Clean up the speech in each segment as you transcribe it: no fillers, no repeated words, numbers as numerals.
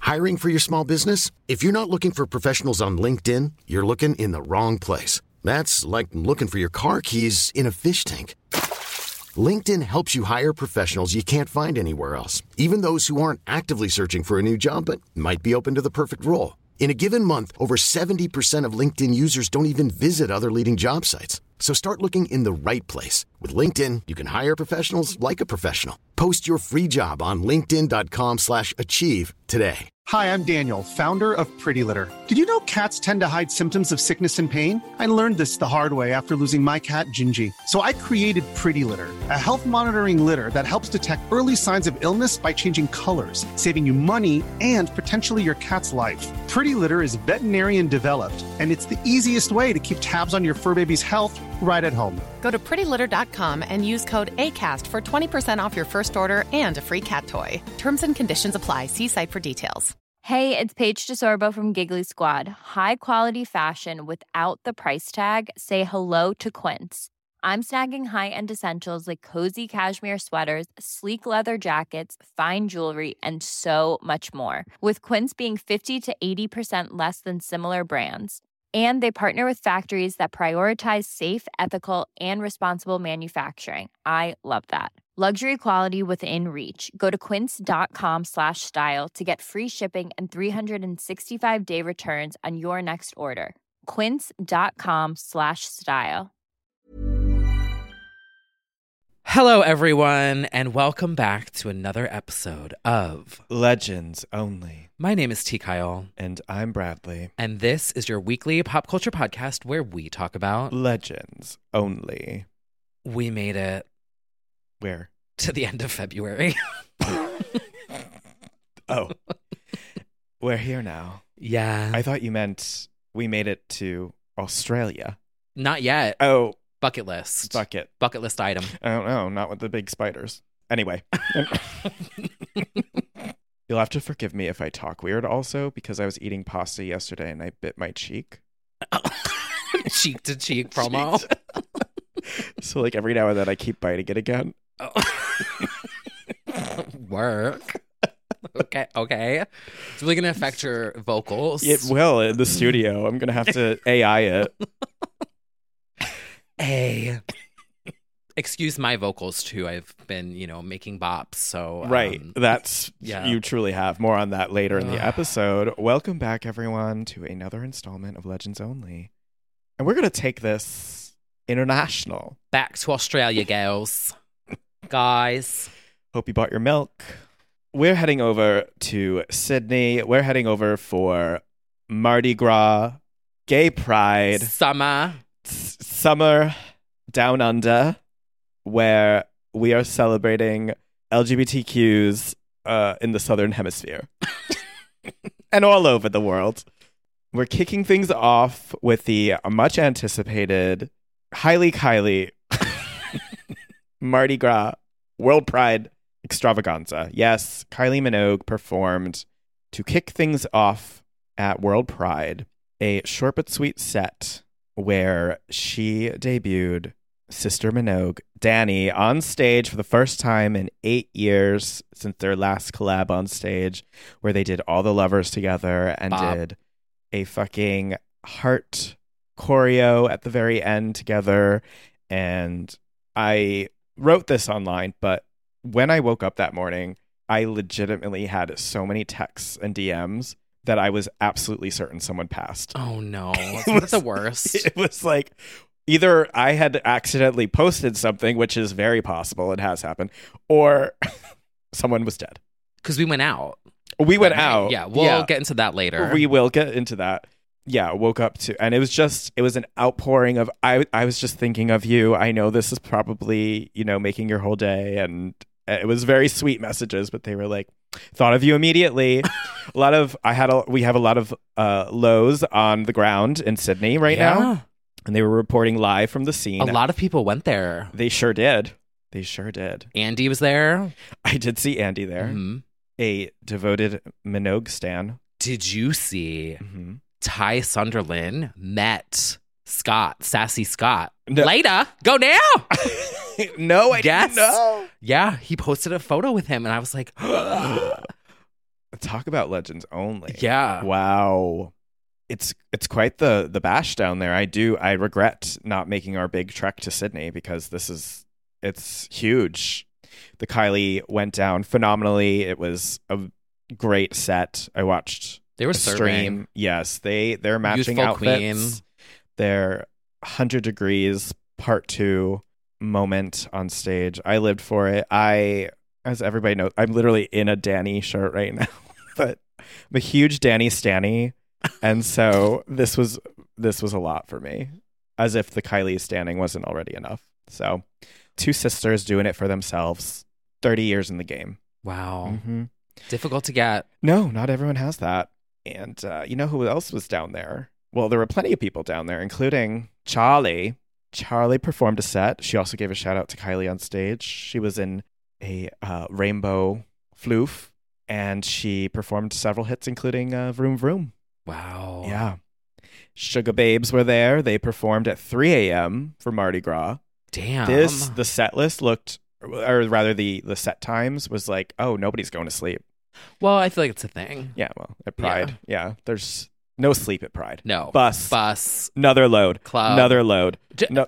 Hiring for your small business? If you're not looking for professionals on LinkedIn, you're looking in the wrong place. That's like looking for your car keys in a fish tank. LinkedIn helps you hire professionals you can't find anywhere else, even those who aren't actively searching for a new job but might be open to the perfect role. In a given month, over 70% of LinkedIn users don't even visit other leading job sites. So start looking in the right place. With LinkedIn, you can hire professionals like a professional. Post your free job on linkedin.com/achieve today. Hi, I'm Daniel, founder of Pretty Litter. Did you know cats tend to hide symptoms of sickness and pain? I learned this the hard way after losing my cat, Gingy. So I created Pretty Litter, a health monitoring litter that helps detect early signs of illness by changing colors, saving you money and potentially your cat's life. Pretty Litter is veterinarian developed, and it's the easiest way to keep tabs on your fur baby's health right at home. Go to prettylitter.com and use code ACAST for 20% off your first order and a free cat toy. Terms and conditions apply. See site for details. Hey, it's Paige DeSorbo from Giggly Squad. High quality fashion without the price tag. Say hello to Quince. I'm snagging high-end essentials like cozy cashmere sweaters, sleek leather jackets, fine jewelry, and so much more. With Quince being 50 to 80% less than similar brands. And they partner with factories that prioritize safe, ethical, and responsible manufacturing. I love that. Luxury quality within reach. Go to quince.com/style to get free shipping and 365-day returns on your next order. Quince.com/style. Hello, everyone, and welcome back to another episode of Legends Only. My name is T. Kyle. And I'm Bradley. And this is your weekly pop culture podcast where we talk about Legends Only. We made it. Where? To the end of February. Oh. We're here now. Yeah. I thought you meant we made it to Australia. Not yet. Oh. Bucket list. Bucket list item. I don't know. Not with the big spiders. Anyway. You'll have to forgive me if I talk weird also, because I was eating pasta yesterday and I bit my cheek. Cheek to cheek promo. So like every now and then I keep biting it again. Oh. Work. Okay. It's really going to affect your vocals. It will in the studio. I'm going to have to AI it. Excuse my vocals too. I've been, making bops. So right. That's you truly have. More on that later in the episode. Welcome back, everyone, to another installment of Legends Only. And we're going to take this international. Back to Australia, girls. Guys. Hope you bought your milk. We're heading over to Sydney. We're heading over for Mardi Gras, Gay Pride. Summer Down Under, where we are celebrating LGBTQs in the Southern Hemisphere and all over the world. We're kicking things off with the much anticipated highly Kylie Mardi Gras World Pride Extravaganza. Yes, Kylie Minogue performed to kick things off at World Pride, a short but sweet set where she debuted Sister Minogue, Dannii, on stage for the first time in 8 years since their last collab on stage, where they did All the Lovers together and did a fucking heart choreo at the very end together. And I wrote this online, but when I woke up that morning, I legitimately had so many texts and DMs that I was absolutely certain someone passed. Oh no, that's the worst. It was like either I had accidentally posted something, which is very possible, it has happened, or someone was dead. Because we went out. We went out. Yeah, we'll get into that later. We will get into that. Yeah, woke up to, and it was an outpouring of, I was just thinking of you. I know this is probably, making your whole day, and it was very sweet messages, but they were like, thought of you immediately. We have a lot of lows on the ground in Sydney right now, and they were reporting live from the scene. A lot of people went there. They sure did. Andy was there. I did see Andy there. Mm-hmm. A devoted Minogue stan. Did you see Ty Sunderland met Sassy Scott? No. Later, go now. No, I didn't know. Yeah, he posted a photo with him, and I was like, Talk about legends only. Yeah. Wow. It's quite the bash down there. I regret not making our big trek to Sydney because it's huge. The Kylie went down phenomenally. It was a great set. I watched They were a stream. Yes, they're matching Youthful outfits. Queen. Their 100 Degrees Part 2 moment on stage. I lived for it. As everybody knows, I'm literally in a Danny shirt right now. But I'm a huge Danny Stanny. And so this was a lot for me. As if the Kylie standing wasn't already enough. So 2 sisters doing it for themselves. 30 years in the game. Wow. Mm-hmm. Difficult to get. No, not everyone has that. And you know who else was down there? Well, there were plenty of people down there, including Charlie. Charlie performed a set. She also gave a shout out to Kylie on stage. She was in a rainbow floof, and she performed several hits, including Vroom Vroom. Wow. Yeah. Sugar Babes were there. They performed at 3 a.m. for Mardi Gras. Damn. The set list looked, or rather the set times was like, oh, nobody's going to sleep. Well, I feel like it's a thing. Yeah, well, at Pride. Yeah, there's no sleep at Pride. No. Bus. Another load. Club. Another load. No.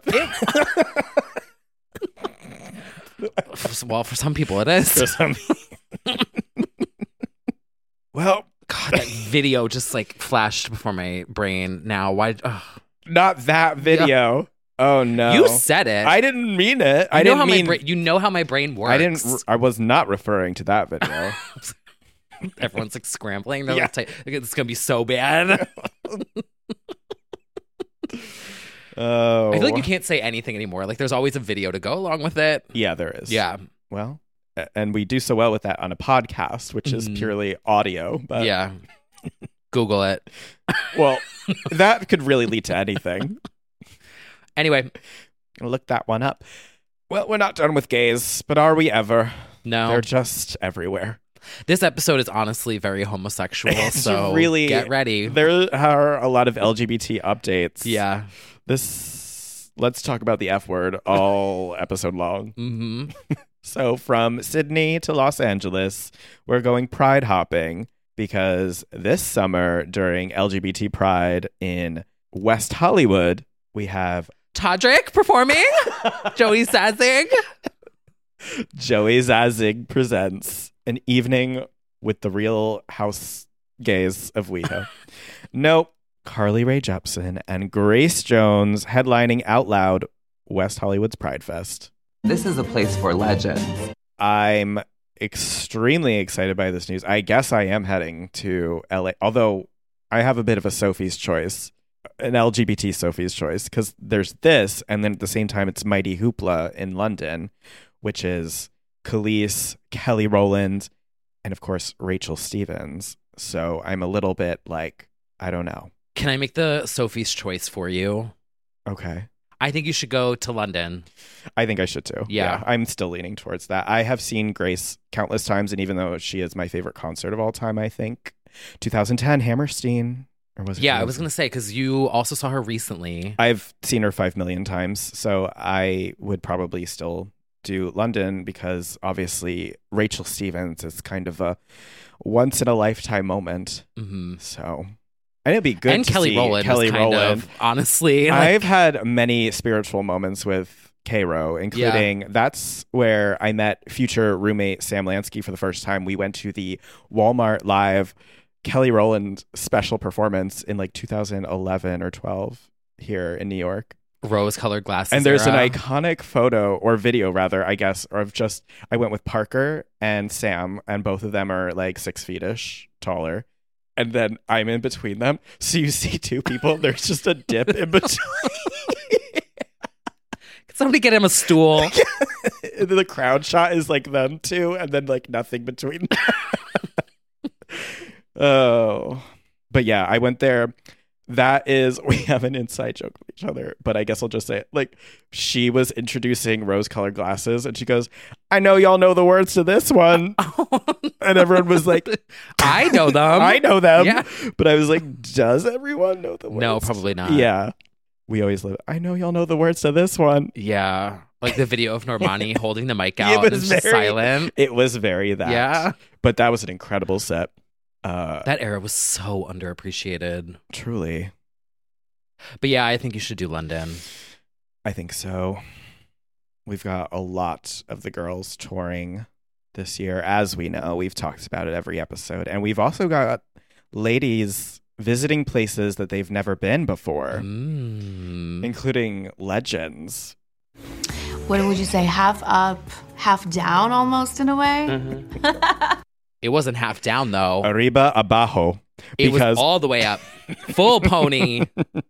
Well, for some people it is. For some- Well, God, that video just like flashed before my brain now. Why? Ugh. not that video. Oh no. You said it. I didn't mean it. You know how my brain works. I was not referring to that video. Everyone's like scrambling. They're Yeah. like, it's gonna be so bad. Oh. I feel like you can't say anything anymore. Like there's always a video to go along with it. Yeah, there is. Yeah. Well, and we do so well with that on a podcast, which is purely audio. But Yeah. Google it. Well, that could really lead to anything. Anyway, Look that one up. Well, we're not done with gays, but are we ever? no. They're just everywhere. This episode is honestly very homosexual, It's so really get ready. There are a lot of LGBT updates. Yeah. Let's talk about the F word all episode long. Mm-hmm. So from Sydney to Los Angeles, we're going pride hopping because this summer during LGBT Pride in West Hollywood, we have Todrick performing. Joey Zazzing. Joey Zazzing presents an evening with the Real House gays of WeHo. Nope. Carly Rae Jepsen and Grace Jones headlining Out Loud West Hollywood's Pride Fest. This is a place for legends. I'm extremely excited by this news. I guess I am heading to LA, although I have a bit of a Sophie's choice, an LGBT Sophie's choice, because there's this, and then at the same time it's Mighty Hoopla in London, which is Khalees, Kelly Rowland, and of course Rachel Stevens. So I'm a little bit like, I don't know. Can I make the Sophie's choice for you? Okay. I think you should go to London. I think I should too. Yeah. I'm still leaning towards that. I have seen Grace countless times, and even though she is my favorite concert of all time, I think 2010 Hammerstein, or was it? Yeah, I was going to say, because you also saw her recently. I've seen her 5 million times, so I would probably still do London because obviously Rachel Stevens is kind of a once in a lifetime moment. Mm-hmm. So, and it'd be good And to Kelly see Rowland Kelly was kind Rowland. of, honestly. Like, I've had many spiritual moments with K-Ro, including that's where I met future roommate Sam Lansky for the first time. We went to the Walmart Live Kelly Rowland special performance in like 2011 or 12 here in New York. rose-colored glasses. And there's era. an iconic photo or video rather, I guess, of just I went with Parker and Sam, and both of them are like 6 feet-ish taller. And then I'm in between them. So you see 2 people. There's just a dip in between. Can somebody get him a stool? And then the crowd shot is like them 2, and then like nothing between them. Oh. But yeah, I went there. That is, we have an inside joke with each other, but I guess I'll just say it. Like, she was introducing rose-colored glasses, and she goes, I know y'all know the words to this one. And everyone was like, I know them. I know them. Yeah. But I was like, does everyone know the words? No, probably not. Yeah. We always live, I know y'all know the words to this one. Yeah. Like the video of Normani holding the mic It out was and it's just very- silent. It was very that. Yeah. But that was an incredible set. That era was so underappreciated. Truly. But yeah, I think you should do London. I think so. We've got a lot of the girls touring this year. As we know, we've talked about it every episode. And we've also got ladies visiting places that they've never been before, including legends. What would you say? Half up, half down almost in a way? It wasn't half down, though. Arriba, abajo. It was all the way up. Full pony.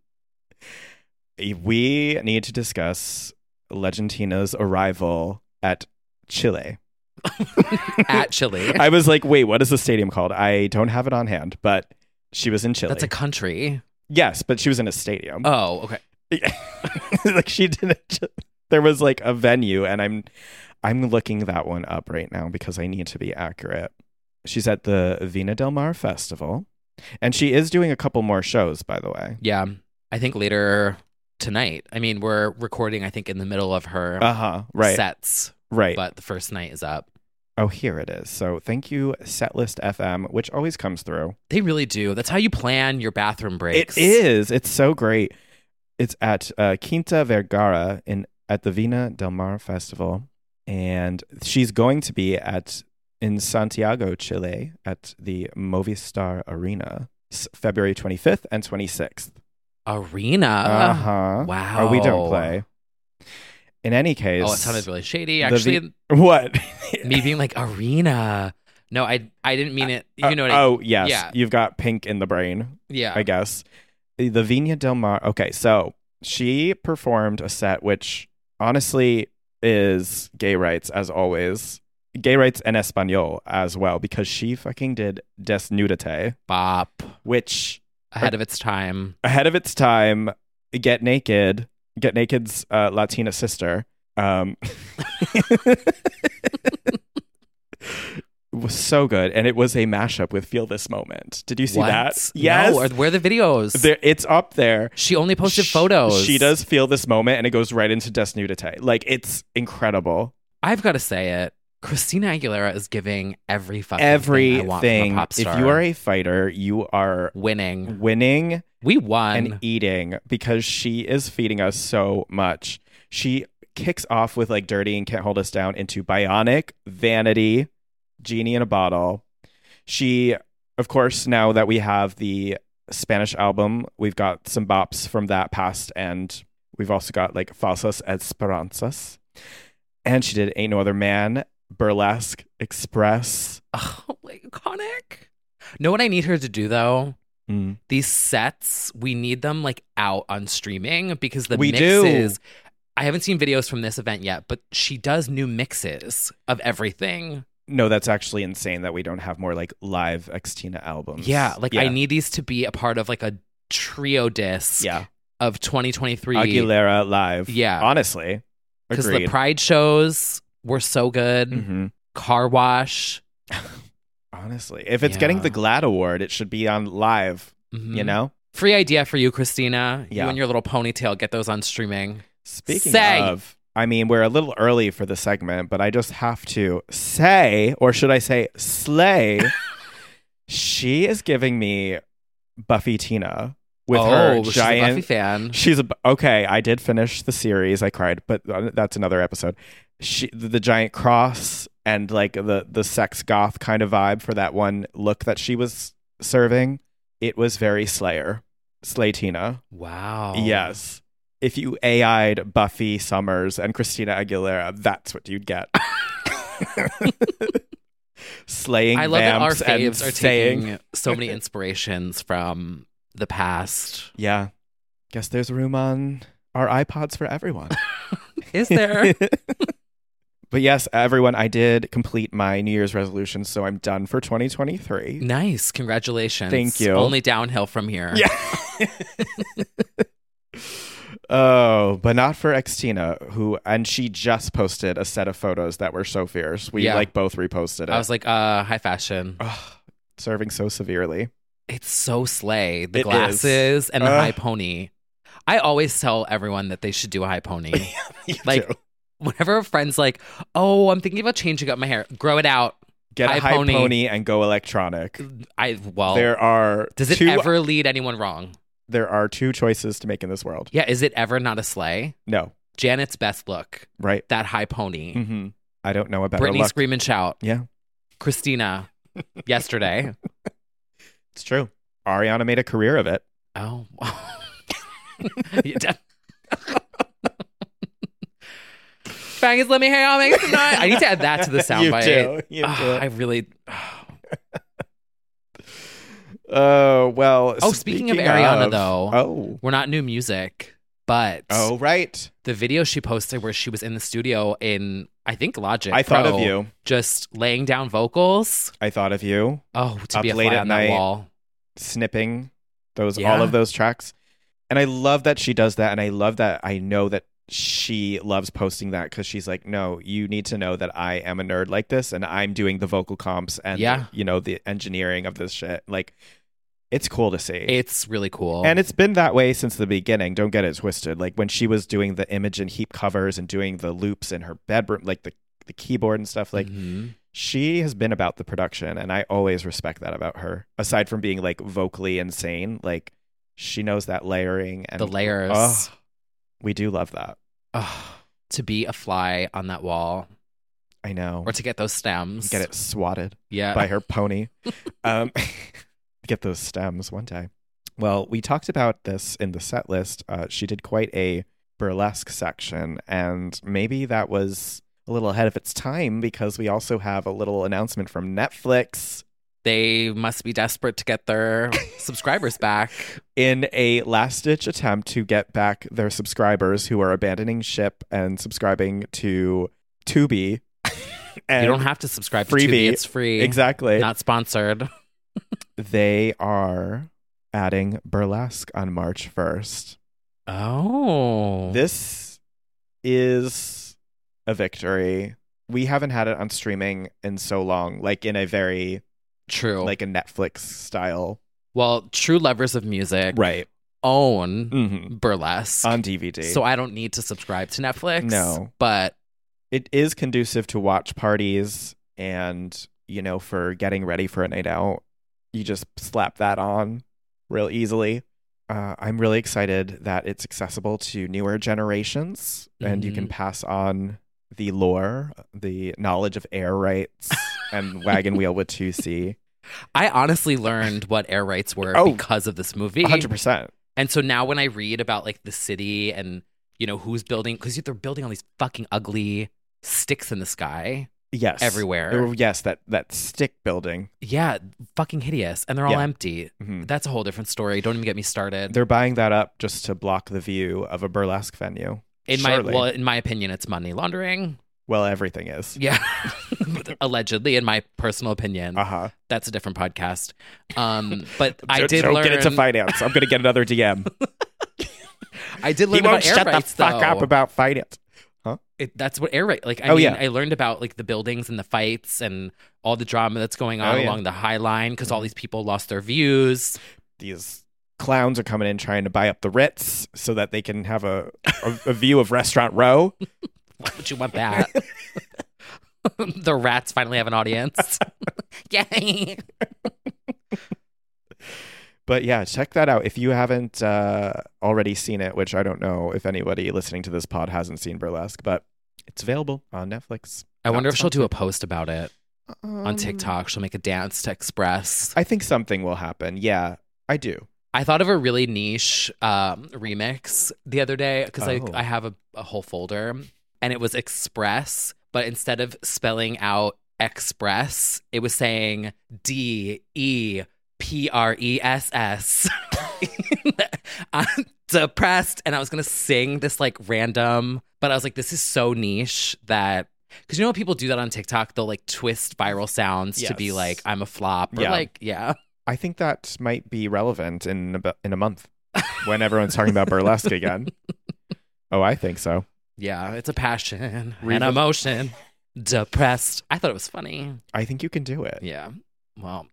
We need to discuss Legentina's arrival at Chile. At Chile. I was like, wait, what is the stadium called? I don't have it on hand, but she was in Chile. That's a country. Yes, but she was in a stadium. Oh, okay. Like she didn't. There was like a venue, and I'm looking that one up right now because I need to be accurate. She's at the Vina del Mar Festival, and she is doing a couple more shows, by the way. Yeah, I think later tonight. I mean, we're recording, I think, in the middle of her right. sets. Right. But the first night is up. Oh, here it is. So thank you, Setlist FM, which always comes through. They really do. That's how you plan your bathroom breaks. It is. It's so great. It's at Quinta Vergara at the Vina del Mar Festival. And she's going to be in Santiago, Chile, at the Movistar Arena, February 25th and 26th. Arena? Uh-huh. Wow. Oh, we don't play. In any case... Oh, it sounded really shady. Actually, what? Me being like, arena. No, I didn't mean it. You know what Oh, yes. Yeah. You've got pink in the brain. Yeah. I guess. The Vina del Mar... Okay, so she performed a set which honestly is gay rights, as always. Gay rights en español as well, because she fucking did Desnúdate. Bop. Which... Ahead of its time. Ahead of its time. Get Naked. Get Naked's Latina sister. It was so good. And it was a mashup with Feel This Moment. Did you see that? Yes. No, where are the videos? It's up there. She only posted photos. She does Feel This Moment, and it goes right into Desnúdate. Like, it's incredible. I've got to say it. Christina Aguilera is giving every fucking thing I want from a pop star. If you are a fighter, you are winning. We won. And eating, because she is feeding us so much. She kicks off with like Dirty and Can't Hold Us Down into Bionic, Vanity, Genie in a Bottle. She, of course, now that we have the Spanish album, we've got some bops from that past, and we've also got like Falsas Esperanzas. And she did Ain't No Other Man, Burlesque Express. Oh, iconic. Know what I need her to do, though? These sets, we need them like out on streaming, because the mixes... I haven't seen videos from this event yet, but she does new mixes of everything. No, that's actually insane that we don't have more like live Xtina albums. Yeah, I need these to be a part of like a trio disc of 2023. Aguilera live. Yeah. Honestly. Because the Pride shows were so good. Mm-hmm. Car Wash. Honestly. If it's getting the GLAAD award, it should be on live, you know? Free idea for you, Christina. Yeah. You and your little ponytail, get those on streaming. Speaking of, I mean, we're a little early for the segment, but I just have to say, or should I say slay, she is giving me Buffy Tina with her giant... She's a Buffy fan. Okay, I did finish the series. I cried, but that's another episode. The giant cross and like the sex goth kind of vibe for that one look that she was serving. It was very Slay Tina. Wow. Yes. If you AI'd Buffy Summers and Christina Aguilera, that's what you'd get. Slaying I love that our vamps faves and are saying... taking so many inspirations from the past. Yeah. Guess there's room on our iPods for everyone. Is there? But yes, everyone, I did complete my New Year's resolution, so I'm done for 2023. Nice. Congratulations. Thank you. Only downhill from here. Yeah. Oh, but not for Xtina, and she just posted a set of photos that were so fierce. We both reposted it. I was like, high fashion. Serving so severely. It's so slay. The glasses and the high pony. I always tell everyone that they should do a high pony. Like, whenever a friend's like, oh, I'm thinking about changing up my hair, grow it out. Get a high pony and go electronic. There are does it ever lead anyone wrong? There are 2 choices to make in this world. Yeah, is it ever not a sleigh? No. Janet's best look. Right. That high pony. Mm-hmm. I don't know about Britney scream and shout. Yeah. Christina yesterday. It's true. Ariana made a career of it. Oh. Faggots, let me hang out, make some noise. I need to add that to the soundbite. You do. I really. Well. Speaking of Ariana, though, we're not new music, but right, the video she posted where she was in the studio in, I think, Logic. I thought of you, just laying down vocals. I thought of you. Oh, to up be a late fly at on night, that wall, snipping all of those tracks, and I love that she does that, and I love that I know that she loves posting that because she's like, no, you need to know that I am a nerd like this, and I'm doing the vocal comps and the engineering of this shit. Like, it's cool to see. It's really cool. And it's been that way since the beginning. Don't get it twisted. Like when she was doing the Imogen Heap covers and doing the loops in her bedroom, like the keyboard and stuff, like she has been about the production. And I always respect that about her. Aside from being like vocally insane, like she knows that layering and the layers. Oh, we do love that. Oh, to be a fly on that wall. I know. Or to get those stems. Get it swatted by her pony. Get those stems one day. Well, we talked about this in the set list. She did quite a burlesque section, and maybe that was a little ahead of its time because we also have a little announcement from Netflix. They must be desperate to get their subscribers back. In a last-ditch attempt to get back their subscribers who are abandoning ship and subscribing to Tubi. And you don't have to subscribe to Tubi. It's free. Exactly. Not sponsored. They are adding burlesque on March 1st. Oh. This is a victory. We haven't had it on streaming in so long, like in a very true, like a Netflix style. Well, true lovers of music own burlesque on DVD. So I don't need to subscribe to Netflix. No. But it is conducive to watch parties and, for getting ready for a night out. You just slap that on real easily. I'm really excited that it's accessible to newer generations and you can pass on the lore, the knowledge of air rights and Wagon Wheel with 2C. I honestly learned what air rights were because of this movie. 100%. And so now when I read about like the city and, who's building, because they're building all these fucking ugly sticks in the sky. Yes. Everywhere. Yes, that stick building. Yeah, fucking hideous. And they're all empty. Mm-hmm. That's a whole different story. Don't even get me started. They're buying that up just to block the view of a burlesque venue. In my opinion, it's money laundering. Well, everything is. Yeah. Allegedly, in my personal opinion. Uh-huh. That's a different podcast. But I did learn... Don't get into finance. I'm going to get another DM. I did learn about air rights, though. Shut the fuck up about finance. Huh? That's what air right. Like I learned about like the buildings and the fights and all the drama that's going on along the High Line because all these people lost their views. These clowns are coming in trying to buy up the Ritz so that they can have a view of Restaurant Row. Why would you want that? The rats finally have an audience. Yay! But yeah, check that out. If you haven't already seen it, which I don't know if anybody listening to this pod hasn't seen Burlesque, but it's available on Netflix. I wonder if she'll do a post about it on TikTok. She'll make a dance to express. I think something will happen. Yeah, I do. I thought of a really niche remix the other day because I have a whole folder and it was Express, but instead of spelling out express, it was saying DEPRESS. I'm depressed, and I was gonna sing this like random, but I was like, this is so niche that because when people do that on TikTok, they'll like twist viral sounds to be like, I'm a flop, or I think that might be relevant in a month when everyone's talking about burlesque again. Oh, I think so. Yeah, it's a passion and emotion. Depressed. I thought it was funny. I think you can do it. Yeah. Well.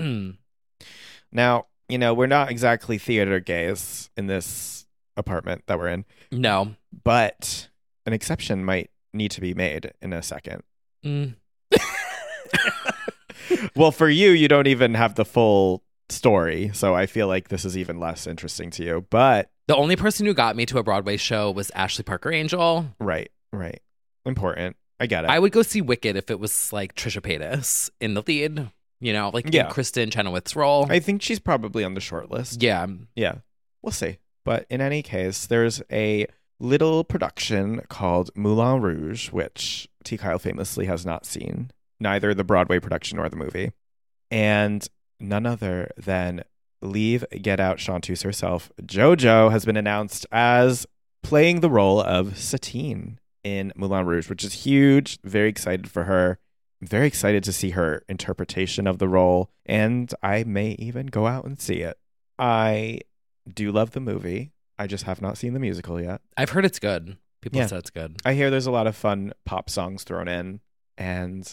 Now, we're not exactly theater gays in this apartment that we're in. No. But an exception might need to be made in a second. Well, for you don't even have the full story, so I feel like this is even less interesting to you. But the only person who got me to a Broadway show was Ashley Parker Angel. Right. Important. I get it. I would go see Wicked if it was like Trisha Paytas in the lead, in Kristen Chenoweth's role. I think she's probably on the short list. Yeah. We'll see. But in any case, there's a little production called Moulin Rouge, which T. Kyle famously has not seen, neither the Broadway production nor the movie. And none other than Leave Get Out Chanteuse herself, JoJo, has been announced as playing the role of Satine in Moulin Rouge, which is huge. Very excited for her. I'm very excited to see her interpretation of the role, and I may even go out and see it. I do love the movie. I just have not seen the musical yet. I've heard it's good. People said it's good. I hear there's a lot of fun pop songs thrown in, and,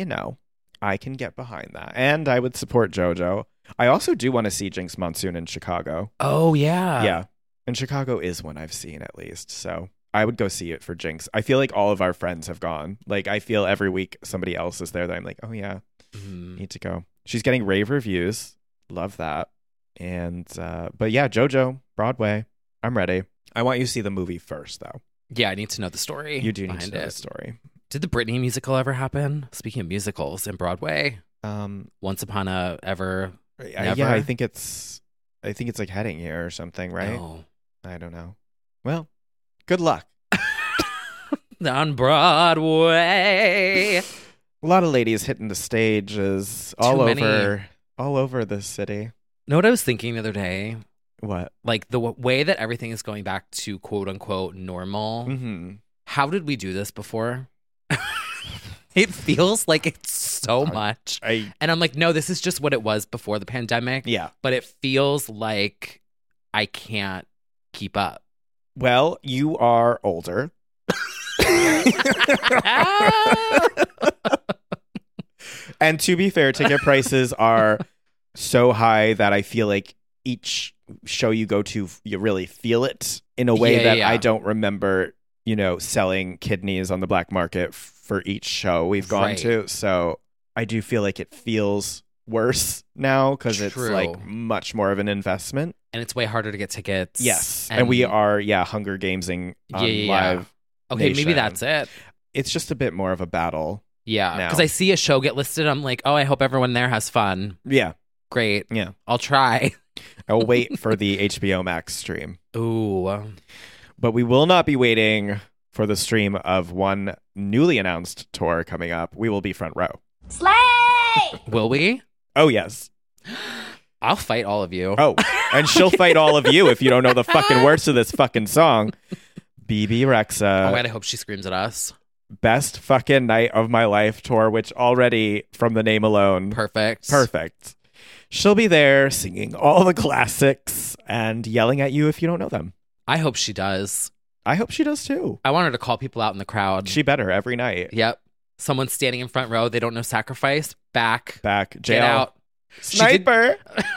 I can get behind that. And I would support JoJo. I also do want to see Jinx Monsoon in Chicago. Oh, yeah. Yeah. And Chicago is one I've seen, at least. So I would go see it for Jinx. I feel like all of our friends have gone. Like, I feel every week somebody else is there that I'm like, oh, yeah, need to go. She's getting rave reviews. Love that. And, but yeah, JoJo, Broadway. I'm ready. I want you to see the movie first, though. Yeah, I need to know the story. You do need to know the story. Did the Britney musical ever happen? Speaking of musicals in Broadway, Once Upon a Ever. Never? Yeah, I think it's like heading here or something, right? Oh. I don't know. Well, good luck. On Broadway. A lot of ladies hitting the stages all over the city. Know what I was thinking the other day? What? Like the way that everything is going back to quote unquote normal. Mm-hmm. How did we do this before? It feels like it's so much. And I'm like, no, this is just what it was before the pandemic. Yeah. But it feels like I can't keep up. Well, you are older. And to be fair, ticket prices are so high that I feel like each show you go to, you really feel it in a way that I don't remember, selling kidneys on the black market for each show we've gone to. So I do feel like it feels worse now because it's like much more of an investment. And it's way harder to get tickets. Yes. And we are, Hunger Gamesing on Live Okay, Nation. maybe that's it. It's just a bit more of a battle. Yeah. Because I see a show get listed. I'm like, oh, I hope everyone there has fun. Yeah. Great. Yeah. I'll try. I'll wait for the HBO Max stream. Ooh. But we will not be waiting for the stream of one newly announced tour coming up. We will be front row. Slay! Will we? Oh, yes. I'll fight all of you. Oh, and she'll fight all of you if you don't know the fucking words to this fucking song. BB Rexa. Oh, and I hope she screams at us. Best fucking night of my life tour, which already, from the name alone. Perfect. She'll be there singing all the classics and yelling at you if you don't know them. I hope she does. I hope she does too. I want her to call people out in the crowd. She better every night. Yep. Someone's standing in front row. They don't know Sacrifice. Back. Jail. Get out. Sniper.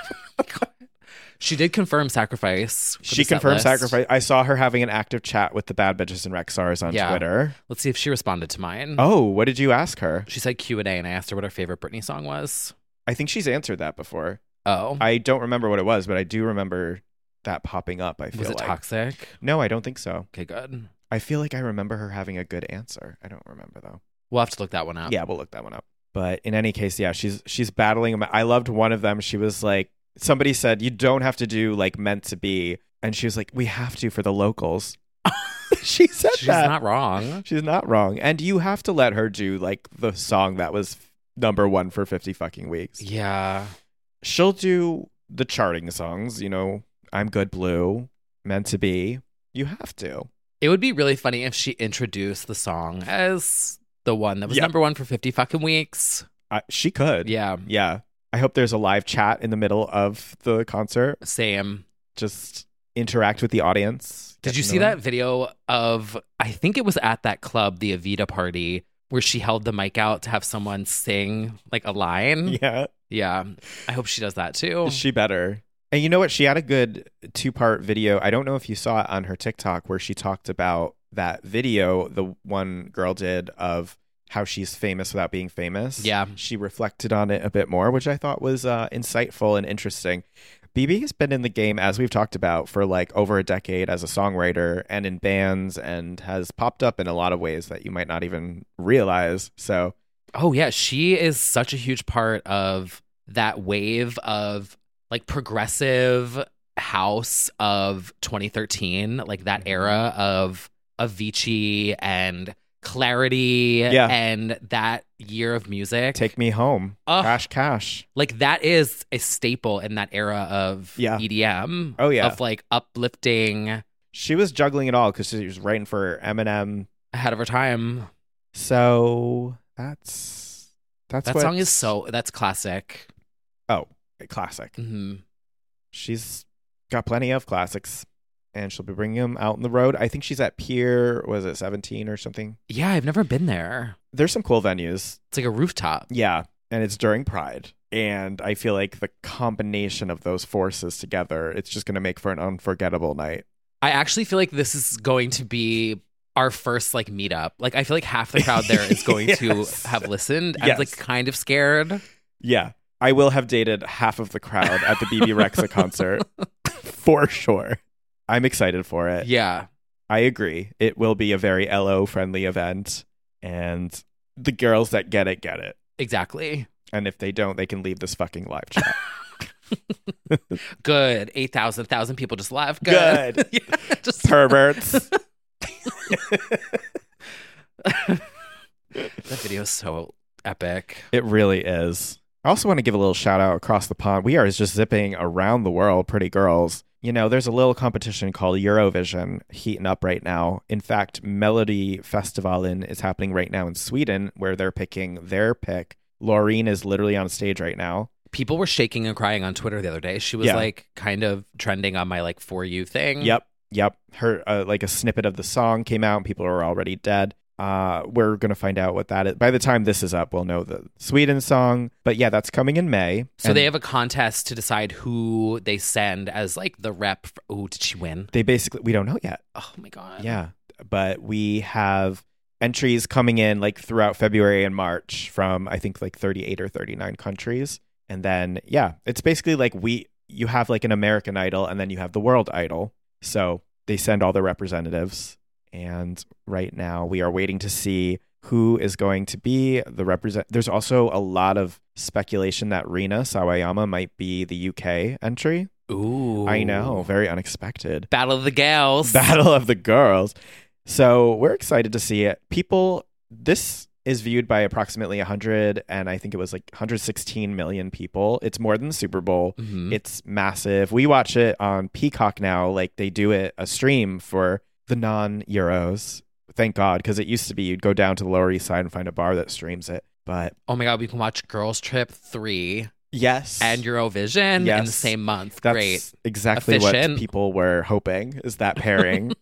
She did confirm Sacrifice. She confirmed Sacrifice. I saw her having an active chat with the Bad Bitches and Rexars on Twitter. Let's see if she responded to mine. Oh, what did you ask her? She said Q&A, and I asked her what her favorite Britney song was. I think she's answered that before. Oh. I don't remember what it was, but I do remember that popping up, I feel like. Was it Toxic? No, I don't think so. Okay, good. I feel like I remember her having a good answer. I don't remember, though. We'll have to look that one up. Yeah, we'll look that one up. But in any case, yeah, she's battling them. I loved one of them. She was like, somebody said, you don't have to do like Meant to Be. And she was like, we have to for the locals. She said She's that. not wrong. She's not wrong. And you have to let her do like the song that was #1 for 50 fucking weeks. Yeah. She'll do the charting songs, I'm Good Blue, Meant to Be. You have to. It would be really funny if she introduced the song as the one that was #1 for 50 fucking weeks. She could. Yeah. Yeah. I hope there's a live chat in the middle of the concert. Same. Just interact with the audience. Did you see that video of, I think it was at that club, the Evita party, where she held the mic out to have someone sing like a line? Yeah. Yeah. I hope she does that too. She better. And you know what? She had a good 2-part video. I don't know if you saw it on her TikTok where she talked about that video the one girl did of how she's famous without being famous. Yeah. She reflected on it a bit more, which I thought was insightful and interesting. BB has been in the game, as we've talked about, for like over a decade as a songwriter and in bands, and has popped up in a lot of ways that you might not even realize. So, oh yeah, she is such a huge part of that wave of like progressive house of 2013, like that era of Avicii and Clarity and that year of music. Take Me Home, Crash Cash. Like that is a staple in that era of EDM. Oh yeah. Of like uplifting. She was juggling it all because she was writing for Eminem. Ahead of her time. So that song is that's classic. Oh, classic. Mm-hmm. She's got plenty of classics. And she'll be bringing them out on the road. I think she's at Pier, was it 17 or something? Yeah, I've never been there. There's some cool venues. It's like a rooftop. Yeah, and it's during Pride. And I feel like the combination of those forces together, it's just going to make for an unforgettable night. I actually feel like this is going to be our first like meetup. Like I feel like half the crowd there is going to have listened. I'm like kind of scared. Yeah, I will have dated half of the crowd at the BB Rexa concert for sure. I'm excited for it. Yeah. I agree. It will be a very LO-friendly event, and the girls that get it, get it. Exactly. And if they don't, they can leave this fucking live chat. Good. 1,000 people just left. Good. Yeah, just perverts. That video is so epic. It really is. I also want to give a little shout out across the pond. We are just zipping around the world, pretty girls. You know, there's a little competition called Eurovision heating up right now. In fact, Melody Festivalen is happening right now in Sweden, where they're picking their pick. Loreen is literally on stage right now. People were shaking and crying on Twitter the other day. She was like kind of trending on my like For You thing. Yep. Her like a snippet of the song came out and people are already dead. We're going to find out what that is. By the time this is up, we'll know the Sweden song. But yeah, that's coming in May. So they have a contest to decide who they send as like the rep. Oh, did she win? We don't know yet. Oh my God. Yeah. But we have entries coming in like throughout February and March from I think like 38 or 39 countries. And then, yeah, it's basically like you have like an American Idol and then you have the World Idol. So they send all their representatives. And right now we are waiting to see who is going to be the There's also a lot of speculation that Rina Sawayama might be the UK entry. Ooh. I know. Very unexpected. Battle of the Gals. Battle of the Girls. So we're excited to see it. This is viewed by approximately 100 and I think it was like 116 million people. It's more than the Super Bowl. Mm-hmm. It's massive. We watch it on Peacock now. Like they do a stream for the non-Euros. Thank God, because it used to be you'd go down to the Lower East Side and find a bar that streams it. But oh my God, we can watch Girls Trip 3. Yes. And Eurovision in the same month. That's great. Exactly Efficient. What people were hoping is that pairing.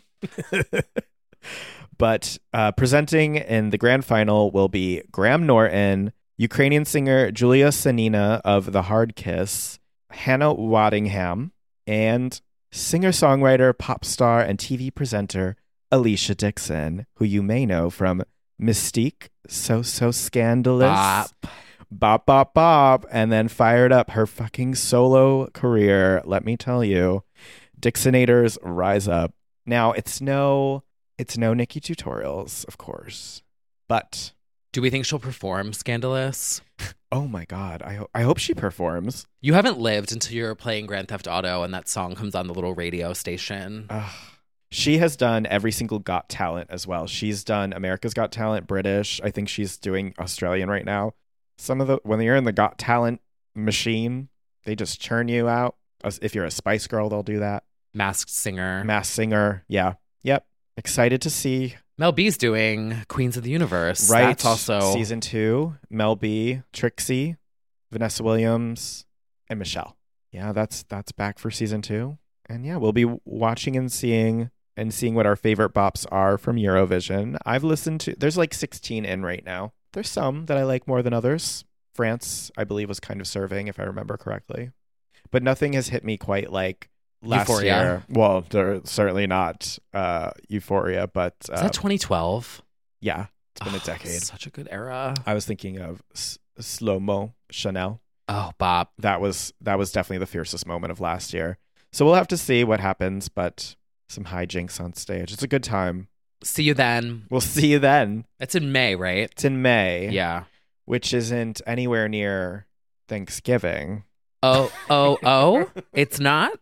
But presenting in the grand final will be Graham Norton, Ukrainian singer Julia Sanina of The Hard Kiss, Hannah Waddingham, and singer-songwriter, pop star, and TV presenter Alicia Dixon, who you may know from Mystique, So Scandalous, Bop, and then fired up her fucking solo career. Let me tell you, Dixonators rise up. Now, it's no Nikki Tutorials, of course, but do we think she'll perform Scandalous? Oh my God, I hope she performs. You haven't lived until you're playing Grand Theft Auto and that song comes on the little radio station. She has done every single Got Talent as well. She's done America's Got Talent, British. I think she's doing Australian right now. When you're in the Got Talent machine, they just churn you out. If you're a Spice Girl, they'll do that. Masked Singer. Yeah. Yep. Excited to see. Mel B's doing Queens of the Universe. Right. That's also season 2. Mel B, Trixie, Vanessa Williams, and Michelle. Yeah, that's back for season 2. And yeah, we'll be watching and seeing what our favorite bops are from Eurovision. I've listened to, there's like 16 in right now. There's some that I like more than others. France, I believe, was kind of serving, if I remember correctly. But nothing has hit me quite like last Euphoria. year. Well, they're certainly not Euphoria, but... Is that 2012? Yeah. It's been a decade. Such a good era. I was thinking of Slow-Mo Chanel. Oh, Bob. That was definitely the fiercest moment of last year. So we'll have to see what happens, but some hijinks on stage. It's a good time. See you then. We'll see you then. It's in May, right? It's in May. Yeah. Which isn't anywhere near Thanksgiving. Oh. It's not?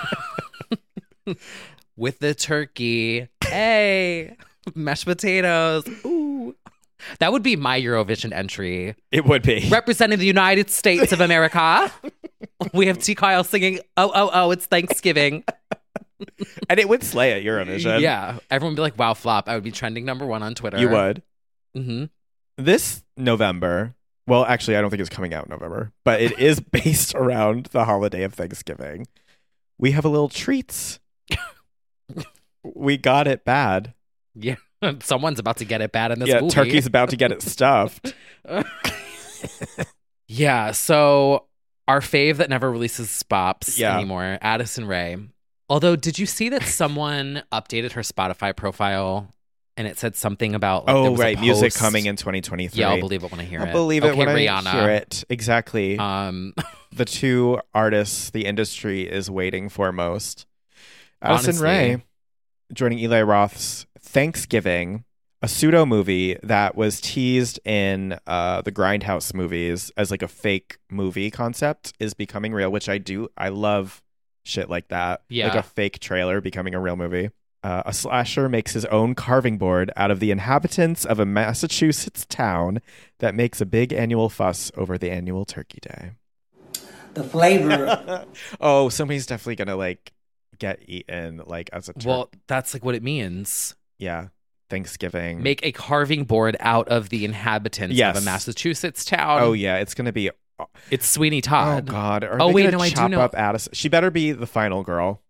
With the turkey. Hey. Mashed potatoes. Ooh. That would be my Eurovision entry. It would be. Representing the United States of America. We have T. Kyle singing, oh, it's Thanksgiving. And it would slay at Eurovision. Yeah. Everyone would be like, wow, flop. I would be trending #1 on Twitter. You would. Mm-hmm. This November, well, actually, I don't think it's coming out in November, but it is based around the holiday of Thanksgiving. We have a little treats. We got it bad. Yeah. Someone's about to get it bad in this movie. Yeah, Turkey's about to get it stuffed. Yeah, so our fave that never releases spops anymore, Addison Rae. Although, did you see that someone updated her Spotify profile and it said something about there was a post. Music coming in 2023. Yeah, I'll believe it when I hear it. I'll believe it when Rihanna. I hear it. Exactly. The two artists the industry is waiting for most. Addison Rae joining Eli Roth's Thanksgiving, a pseudo movie that was teased in the Grindhouse movies as like a fake movie concept, is becoming real, which I love shit like that. Yeah. Like a fake trailer becoming a real movie. A slasher makes his own carving board out of the inhabitants of a Massachusetts town that makes a big annual fuss over the annual Turkey Day. The flavor. Oh, somebody's definitely gonna like get eaten like as a turkey. Well, that's like what it means. Yeah. Thanksgiving. Make a carving board out of the inhabitants of a Massachusetts town. Oh yeah, it's gonna be. It's Sweeney Todd. Oh God. I do know. Up Addison? She better be the final girl.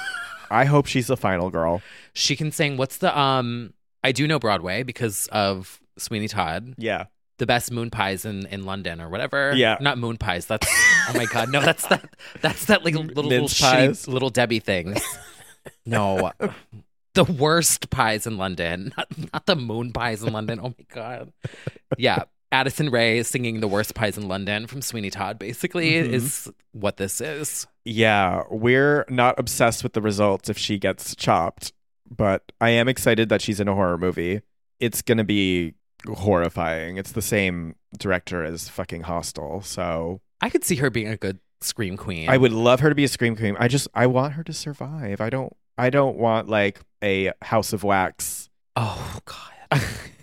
I hope she's the final girl. She can sing. What's the I do know Broadway because of Sweeney Todd. Yeah. The best moon pies in London or whatever. Yeah. Not moon pies. That's oh my God. No, that's that like little pies. shitty little Debbie things. No. The worst pies in London. Not the moon pies in London. Oh my God. Yeah. Addison Rae singing the worst pies in London from Sweeney Todd basically is what this is. Yeah, we're not obsessed with the results if she gets chopped, but I am excited that she's in a horror movie. It's going to be horrifying. It's the same director as fucking Hostel, so I could see her being a good scream queen. I would love her to be a scream queen. I want her to survive. I don't want like a House of Wax. Oh God.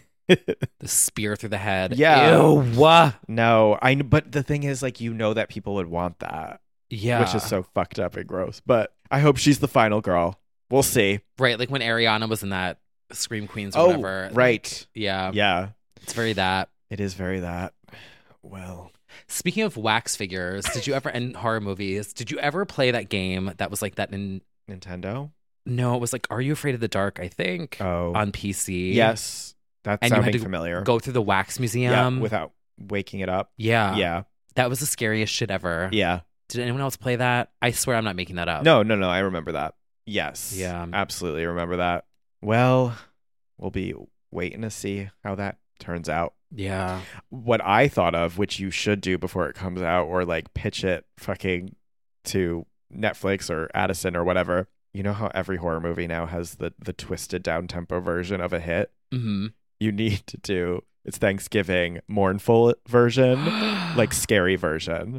The spear through the head. Yeah. Ew. No, but the thing is, like, that people would want that. Yeah. Which is so fucked up and gross. But I hope she's the final girl. We'll see. Right. Like when Ariana was in that Scream Queens or whatever. Right. Like, yeah. Yeah. It's very that. It is very that. Well. Speaking of wax figures, did you ever, and horror movies, did you ever play that game that was like that in Nintendo? No, it was like Are You Afraid of the Dark, I think. Oh. On PC. Yes. That's and sounding you had to familiar. Go through the wax museum. Yeah, without waking it up. Yeah. Yeah. That was the scariest shit ever. Yeah. Did anyone else play that? I swear I'm not making that up. No. I remember that. Yes. Yeah. Absolutely remember that. Well, we'll be waiting to see how that turns out. Yeah. What I thought of, which you should do before it comes out, or like pitch it fucking to Netflix or Addison or whatever. You know how every horror movie now has the twisted down tempo version of a hit? Mm-hmm. You need to do it's Thanksgiving mournful version, like scary version.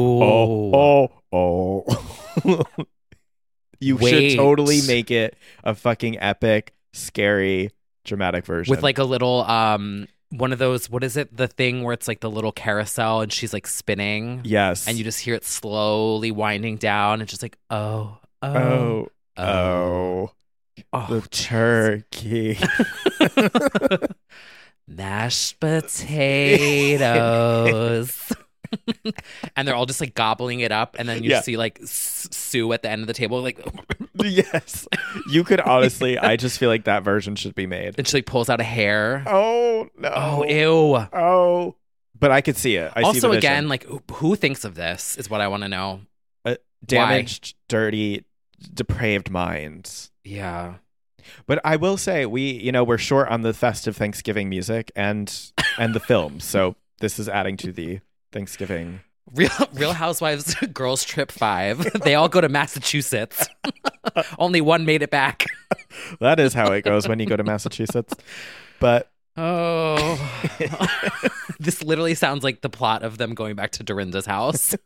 Ooh. Oh. You should totally make it a fucking epic, scary, dramatic version. With like a little one of those, what is it? The thing where it's like the little carousel and she's like spinning. Yes. And you just hear it slowly winding down and just like, oh. The turkey. Mashed potatoes. And they're all just like gobbling it up. And then you see like Sue at the end of the table like yes. You could honestly, I just feel like that version should be made. And she like pulls out a hair. Oh no. Oh ew. Oh. But I could see it. I also see the again, like who thinks of this is what I want to know. Damaged, dirty, depraved minds. Yeah. But I will say we're short on the festive Thanksgiving music and the film. So this is adding to the Thanksgiving. Real Housewives Girls Trip 5. They all go to Massachusetts. Only one made it back. That is how it goes when you go to Massachusetts. But this literally sounds like the plot of them going back to Dorinda's house.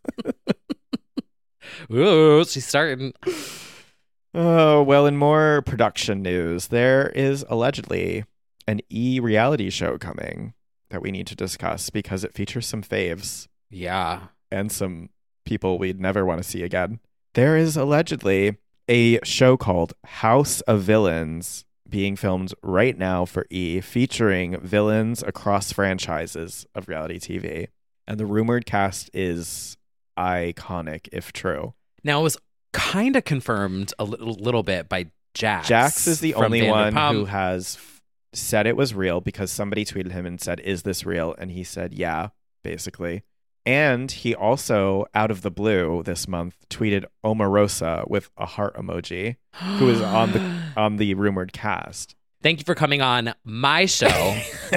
Ooh, she's starting. Oh, well, in more production news, there is allegedly an reality show coming that we need to discuss because it features some faves. Yeah. And some people we'd never want to see again. There is allegedly a show called House of Villains being filmed right now for featuring villains across franchises of reality TV. And the rumored cast is iconic, if true. Now, it was kind of confirmed a little bit by Jax. Jax is the only one who has said it was real because somebody tweeted him and said, "Is this real?" And he said, "Yeah," basically. And he also, out of the blue this month, tweeted Omarosa with a heart emoji, who is on the rumored cast. Thank you for coming on my show.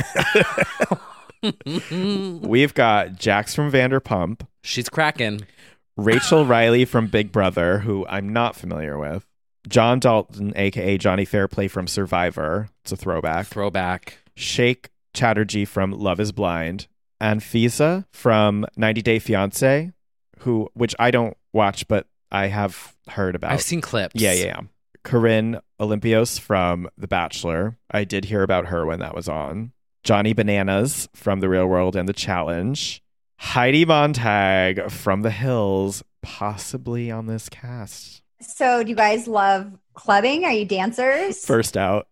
We've got Jax from Vanderpump. She's cracking. Rachel Riley from Big Brother, who I'm not familiar with. John Dalton, a.k.a. Johnny Fairplay from Survivor. It's a throwback. Sheikh Chatterjee from Love is Blind. And Fiza from 90 Day Fiancé, which I don't watch, but I have heard about. I've seen clips. Yeah. Corinne Olympios from The Bachelor. I did hear about her when that was on. Johnny Bananas from The Real World and The Challenge. Heidi Montag from The Hills, possibly on this cast. So do you guys love clubbing? Are you dancers? First out.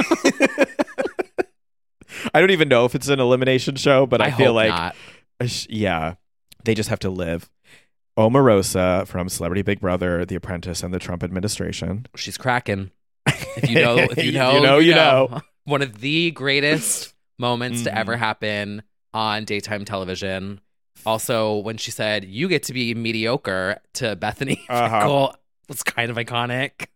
I don't even know if it's an elimination show, but I feel like, not. Yeah, they just have to live. Omarosa from Celebrity Big Brother, The Apprentice, and the Trump administration. She's cracking. If you know, you know. One of the greatest moments to ever happen on daytime television. Also, when she said, "You get to be mediocre" to Bethany Frankel, was kind of iconic.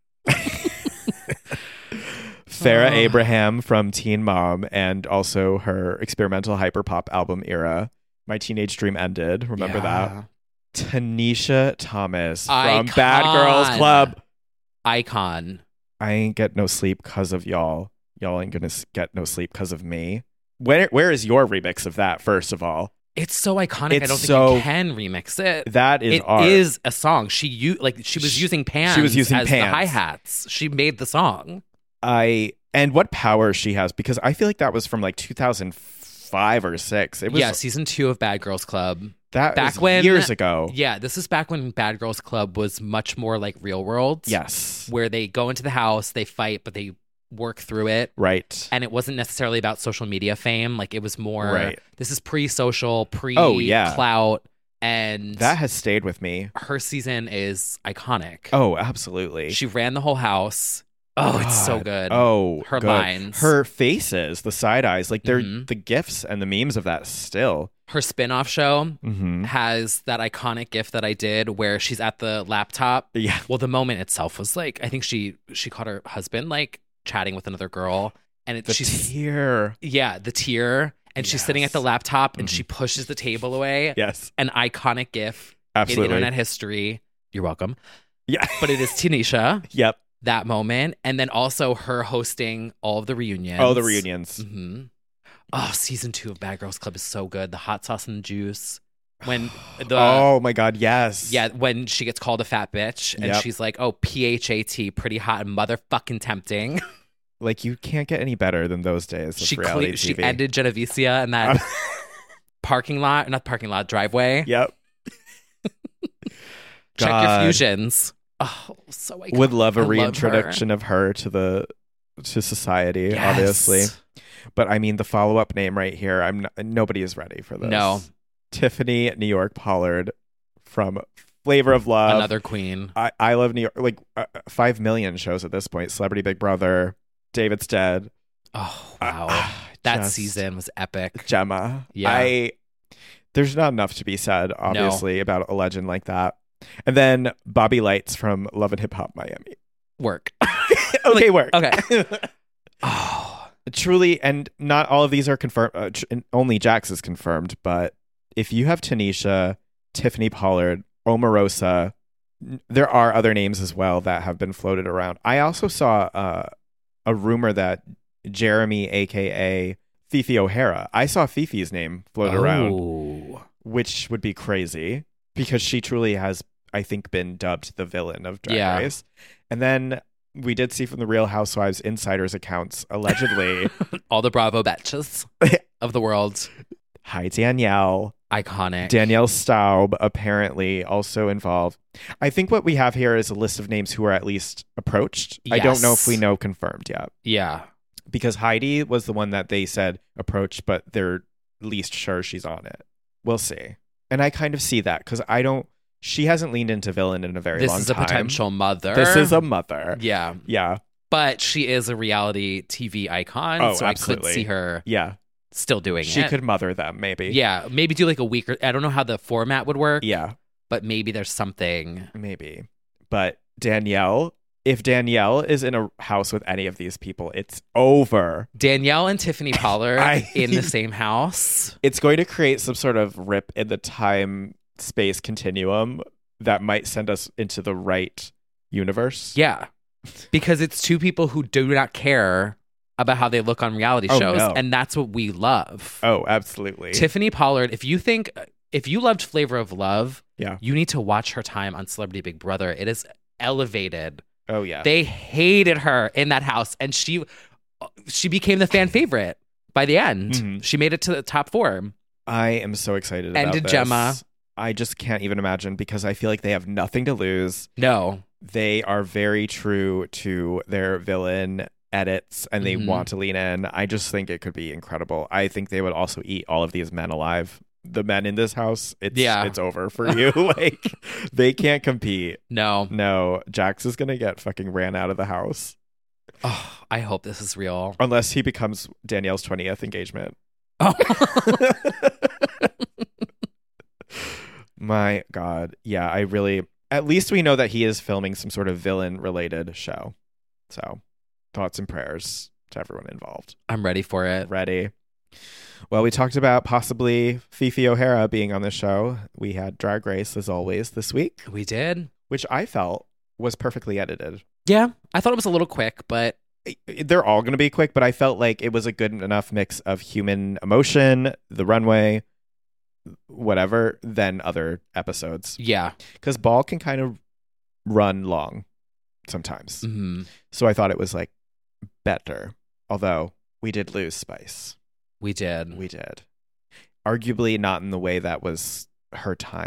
Farrah Abraham from Teen Mom and also her experimental hyperpop album era. My Teenage Dream Ended. Remember that? Tanisha Thomas from Bad Girls Club. Icon. I ain't get no sleep because of y'all. Y'all ain't gonna get no sleep because of me. Where is your remix of that, first of all? It's so iconic. I don't think you can remix it. That is art. It is a song. She was using pans. She was using as pans. the hi-hats. She made the song. And what power she has, because I feel like that was from like 2005 or 6. It was season 2 of Bad Girls Club. That was years ago. Yeah, this is back when Bad Girls Club was much more like Real World. Yes. Where they go into the house, they fight, but they work through it. Right. And it wasn't necessarily about social media fame. Like it was more, this is pre-social, clout. And that has stayed with me. Her season is iconic. Oh, absolutely. She ran the whole house. Oh, God. It's so good. Oh, her lines. Her faces, the side eyes, like they're the GIFs and the memes of that still. Her spin-off show has that iconic GIF that I did where she's at the laptop. Yeah. Well, the moment itself was like, I think she caught her husband like chatting with another girl. And the tear. Yeah, the tear. And she's sitting at the laptop and she pushes the table away. Yes. An iconic GIF in internet history. You're welcome. Yeah. But it is Tanisha. Yep. That moment. And then also her hosting all of the reunions. Oh, the reunions. Mm-hmm. Oh, season 2 of Bad Girls Club is so good. The hot sauce and the juice. When oh my God, yes. Yeah, when she gets called a fat bitch and she's like, oh, PHAT, pretty hot and motherfucking tempting. Like, you can't get any better than those days of reality TV. She ended Genevicia in that driveway. Yep. Check your fusions. Oh, so iconic. Would love a reintroduction of her to society, obviously. But I mean, the follow-up name right here, nobody is ready for this. No. Tiffany New York Pollard from Flavor of Love. Another queen. I Love New York. Like 5 million shows at this point. Celebrity Big Brother. David's Dead. Oh, wow. That season was epic. Gemma. Yeah. There's not enough to be said, obviously, about a legend like that. And then Bobby Lights from Love and Hip Hop Miami. Work. Okay, work. Okay. Oh. Truly, and not all of these are confirmed. Only Jax is confirmed, but if you have Tanisha, Tiffany Pollard, Omarosa, there are other names as well that have been floated around. I also saw a rumor that Jeremy, aka Fifi O'Hara, I saw Fifi's name float around, which would be crazy because she truly has, I think, been dubbed the villain of Drag Race. And then we did see from the Real Housewives insiders accounts, allegedly, all the Bravo batches of the world. Hi, Danielle. Iconic. Danielle Staub apparently also involved. I think what we have here is a list of names who are at least approached. Yes. I don't know if we know confirmed yet. Yeah. Because Heidi was the one that they said approached, but they're least sure she's on it. We'll see. And I kind of see that because she hasn't leaned into villain in a very long time. This is a potential mother. This is a mother. Yeah. Yeah. But she is a reality TV icon. So absolutely. I could see her still doing it. She could mother them, maybe. Yeah. Maybe do like a week or I don't know how the format would work. Yeah. But maybe there's something. Maybe. But Danielle, if Danielle is in a house with any of these people, it's over. Danielle and Tiffany Pollard in the same house. It's going to create some sort of rip in the time-space continuum that might send us into the right universe. Yeah. Because it's two people who do not care about how they look on reality shows. No. And that's what we love. Oh, absolutely. Tiffany Pollard, if you loved Flavor of Love, yeah, you need to watch her time on Celebrity Big Brother. It is elevated. Oh, yeah. They hated her in that house. And she became the fan favorite by the end. Mm-hmm. She made it to the top 4. I am so excited about this. Gemma. I just can't even imagine because I feel like they have nothing to lose. No. They are very true to their villain edits and they want to lean in. I just think it could be incredible. I think they would also eat all of these men alive. The men in this house, it's over for you. Like, they can't compete. No. Jax is going to get fucking ran out of the house. Oh, I hope this is real. Unless he becomes Danielle's 20th engagement. Oh. My God. Yeah, at least we know that he is filming some sort of villain-related show. So, thoughts and prayers to everyone involved. I'm ready for it. Ready. Well, we talked about possibly Fifi O'Hara being on the show. We had Drag Race, as always, this week. We did. Which I felt was perfectly edited. Yeah, I thought it was a little quick, but... They're all going to be quick, but I felt like it was a good enough mix of human emotion, the runway, whatever, than other episodes. Yeah. Because Ball can kind of run long sometimes. Mm-hmm. So I thought it was like better. Although we did lose Spice. We did. Arguably not in the way that was her time? ?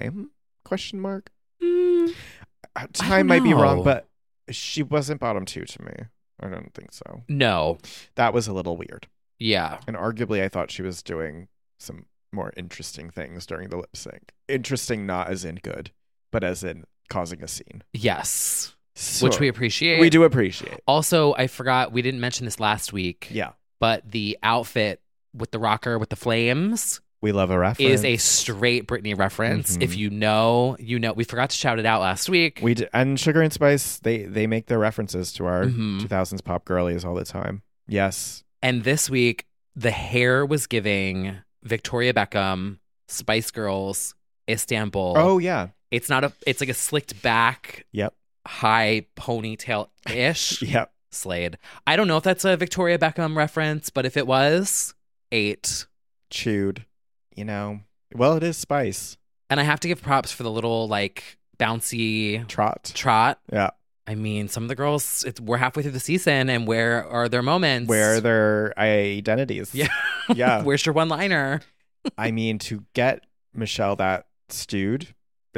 Time might be wrong, but she wasn't bottom 2 to me. I don't think so. No. That was a little weird. Yeah. And arguably I thought she was doing some more interesting things during the lip sync. Interesting not as in good, but as in causing a scene. Yes. So, which we appreciate. We do appreciate. Also, I forgot, we didn't mention this last week. Yeah. But the outfit with the rocker with the flames. We love a reference. Is a straight Britney reference. Mm-hmm. If you know, you know. We forgot to shout it out last week. We did, and Sugar and Spice, they make their references to our 2000s pop girlies all the time. Yes. And this week, the hair was giving Victoria Beckham, Spice Girls, Istanbul. Oh, yeah. It's like a slicked back. Yep. High ponytail-ish. Yep. Slade. I don't know if that's a Victoria Beckham reference, but if it was, 8. Chewed. You know, well, it is Spice. And I have to give props for the little, like, bouncy... Trot. Yeah. I mean, some of the girls, we're halfway through the season, and where are their moments? Where are their identities? Yeah. Yeah. Where's your one-liner? I mean, to get Michelle that stewed,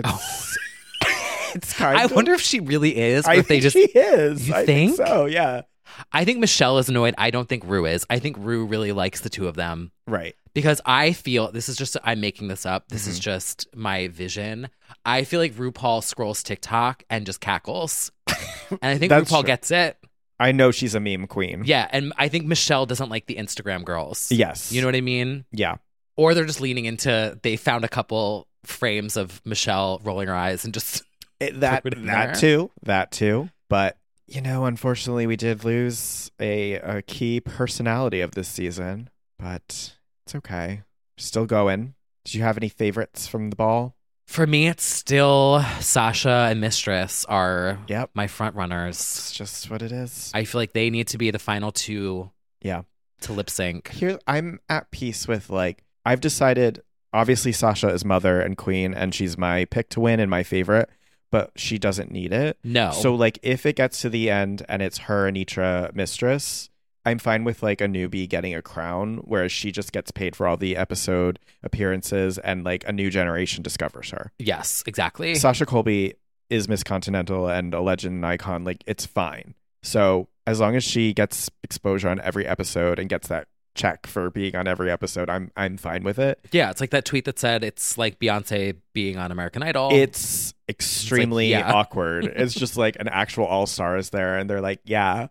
it's kind of... I wonder if she really is, or I if they think just... she is. You think? So, yeah. I think Michelle is annoyed. I don't think Rue is. I think Rue really likes the two of them. Right. Because I feel, this is just, I'm making this up. This is just my vision. I feel like RuPaul scrolls TikTok and just cackles. And I think RuPaul gets it. I know she's a meme queen. Yeah. And I think Michelle doesn't like the Instagram girls. Yes. You know what I mean? Yeah. Or they're just leaning into, they found a couple frames of Michelle rolling her eyes and just... That too. But Unfortunately, we did lose a key personality of this season, but it's okay. Still going. Did you have any favorites from the ball? For me, it's still Sasha and Mistress are my front runners. It's just what it is. I feel like they need to be the final two to lip sync. Here, I'm at peace with, I've decided, obviously Sasha is mother and queen, and she's my pick to win and my favorite, but she doesn't need it. No. So, if it gets to the end and it's her, Anitra, Mistress, I'm fine with, a newbie getting a crown, whereas she just gets paid for all the episode appearances and, a new generation discovers her. Yes, exactly. Sasha Colby is Miss Continental and a legend and icon. It's fine. So as long as she gets exposure on every episode and gets that check for being on every episode, I'm fine with it. Yeah, it's like that tweet that said it's like Beyonce being on American Idol. It's extremely awkward. It's just an actual all-star is there, and they're like, yeah.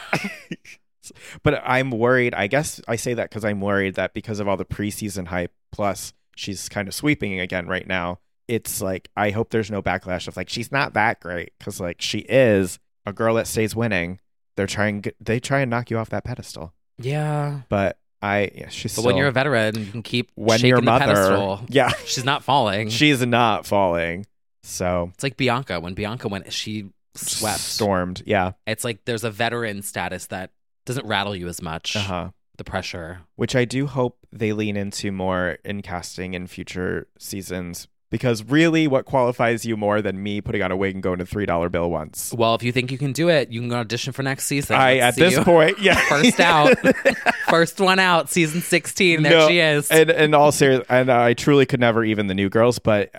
But I'm worried. I guess I say that because I'm worried that because of all the preseason hype, plus she's kind of sweeping again right now, it's I hope there's no backlash of she's not that great, because she is a girl that stays winning. They try and knock you off that pedestal. Yeah. But she's But when you're a veteran, you can keep when shaking your mother, the pedestal. Yeah. She's not falling. She's not falling. So it's like Bianca. When Bianca went, she stormed. Yeah. It's there's a veteran status that doesn't rattle you as much. Uh-huh. The pressure. Which I do hope they lean into more in casting in future seasons. Because really, what qualifies you more than me putting on a wig and going to $3 bill once? Well, if you think you can do it, you can go audition for next season. At this point, yeah. First out. First one out, season 16. There she is. And all serious, and I truly could never even the new girls, but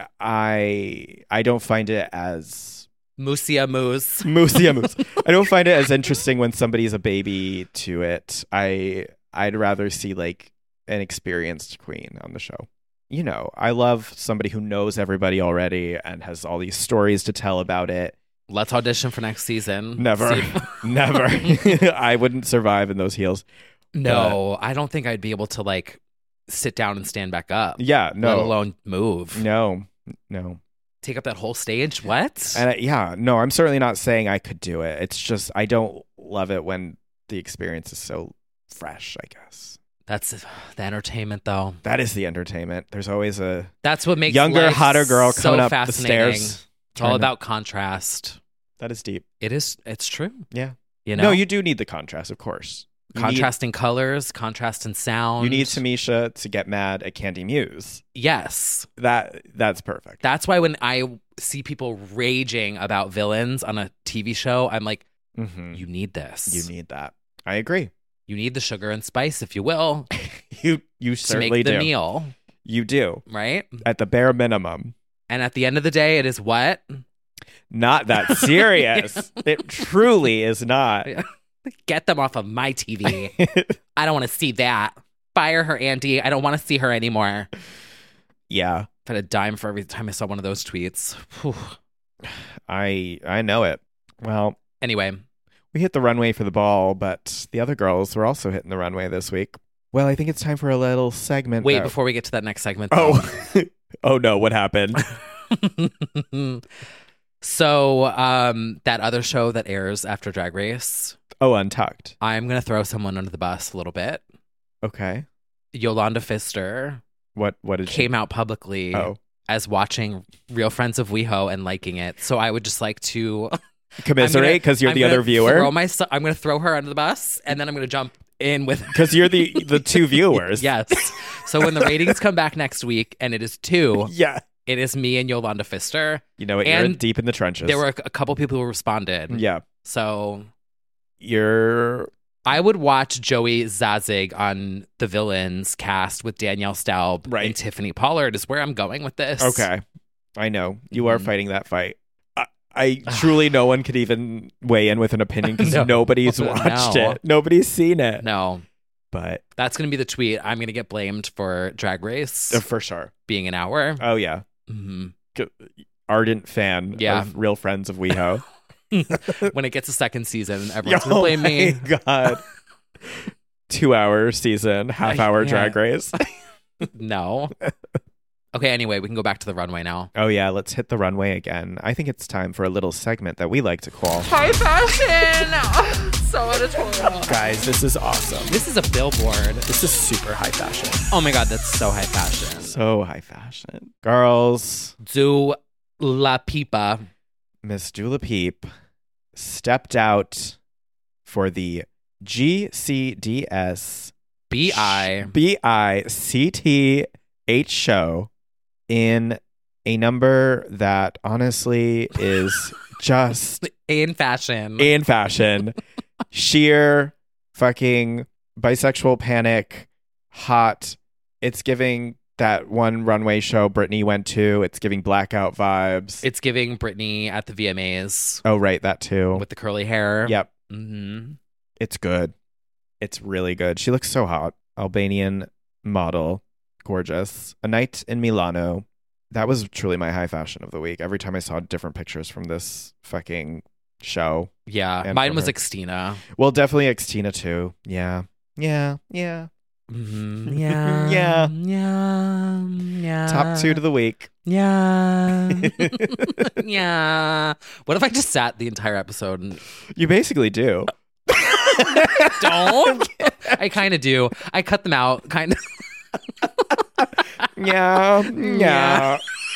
I don't find it as... Moosia Moose. Moosia Moose. I don't find it as interesting when somebody's a baby to it. I'd rather see an experienced queen on the show. I love somebody who knows everybody already and has all these stories to tell about it. Let's audition for next season. Never. Never. I wouldn't survive in those heels. No, I don't think I'd be able to sit down and stand back up. Yeah, no. Let alone move. No. Take up that whole stage? What? And no, I'm certainly not saying I could do it. It's just I don't love it when the experience is so fresh, I guess. That's the entertainment, though. That is the entertainment. There's always that's what makes younger, hotter girl so coming up the stairs. It's all about contrast. That is deep. It is. It's true. Yeah. No, you do need the contrast, of course. Contrast in colors, contrast in sound. You need Tamisha to get mad at Candy Muse. Yes. That's perfect. That's why when I see people raging about villains on a TV show, I'm like, you need this. You need that. I agree. You need the sugar and spice, if you will. you certainly to make the do. meal. You do. Right? At the bare minimum. And at the end of the day, it is what? Not that serious. It truly is not. Get them off of my TV. I don't want to see that. Fire her, Andy. I don't want to see her anymore. Yeah. I've had a dime for every time I saw one of those tweets. Whew. I know it. Well, anyway. We hit the runway for the ball, but the other girls were also hitting the runway this week. Well, I think it's time for a little segment. Wait, before we get to that next segment, though. Oh no, what happened? So, that other show that airs after Drag Race. Oh, Untucked. I'm going to throw someone under the bus a little bit. Okay. Yolanda Pfister. What did she... Came out publicly as watching Real Friends of WeHo and liking it. So I would just like to... commiserate because you're the other viewer. I'm going to throw her under the bus, and then I'm going to jump in with because you're the two viewers. Yes. So when the ratings come back next week, and it is 2, it is me and Yolanda Pfister. You know what? You're deep in the trenches. There were a couple people who responded. Yeah. So I would watch Joey Zazig on the Villains cast with Danielle Staub and Tiffany Pollard is where I'm going with this. Okay. I know. You are fighting that fight. I truly, no one could even weigh in with an opinion because nobody's watched it. Nobody's seen it. No. But that's going to be the tweet. I'm going to get blamed for Drag Race. For sure. Being an hour. Oh, yeah. Mm-hmm. Ardent fan of Real Friends of WeHo. When it gets a second season, everyone's going to blame me. Oh, my God. 2-hour season, half-hour Drag Race. No. Okay, anyway, we can go back to the runway now. Oh, yeah, let's hit the runway again. I think it's time for a little segment that we like to call High Fashion! So editorial. Guys, this is awesome. This is a billboard. This is super high fashion. Oh my God, that's so high fashion. So high fashion. Girls. Dua Lipa. Miss Dua Peep stepped out for the GCDS BICTH show in a number that honestly is just in fashion. Sheer fucking bisexual panic, hot. It's giving that one runway show Britney went to. It's giving blackout vibes. It's giving Britney at the VMAs. Oh, right, that too. With the curly hair. Yep. Mm-hmm. It's good. It's really good. She looks so hot. Albanian model. Gorgeous. A night in Milano. That was truly my high fashion of the week. Every time I saw different pictures from this fucking show. Yeah. Mine was Xtina. Well, definitely Xtina too. Yeah. Yeah. Yeah. Mm-hmm. Yeah. Yeah. Yeah. Yeah. Top 2 to the week. Yeah. Yeah. What if I just sat the entire episode? And... You basically do. Don't. I kind of do. I cut them out, kind of. Yeah. Yeah.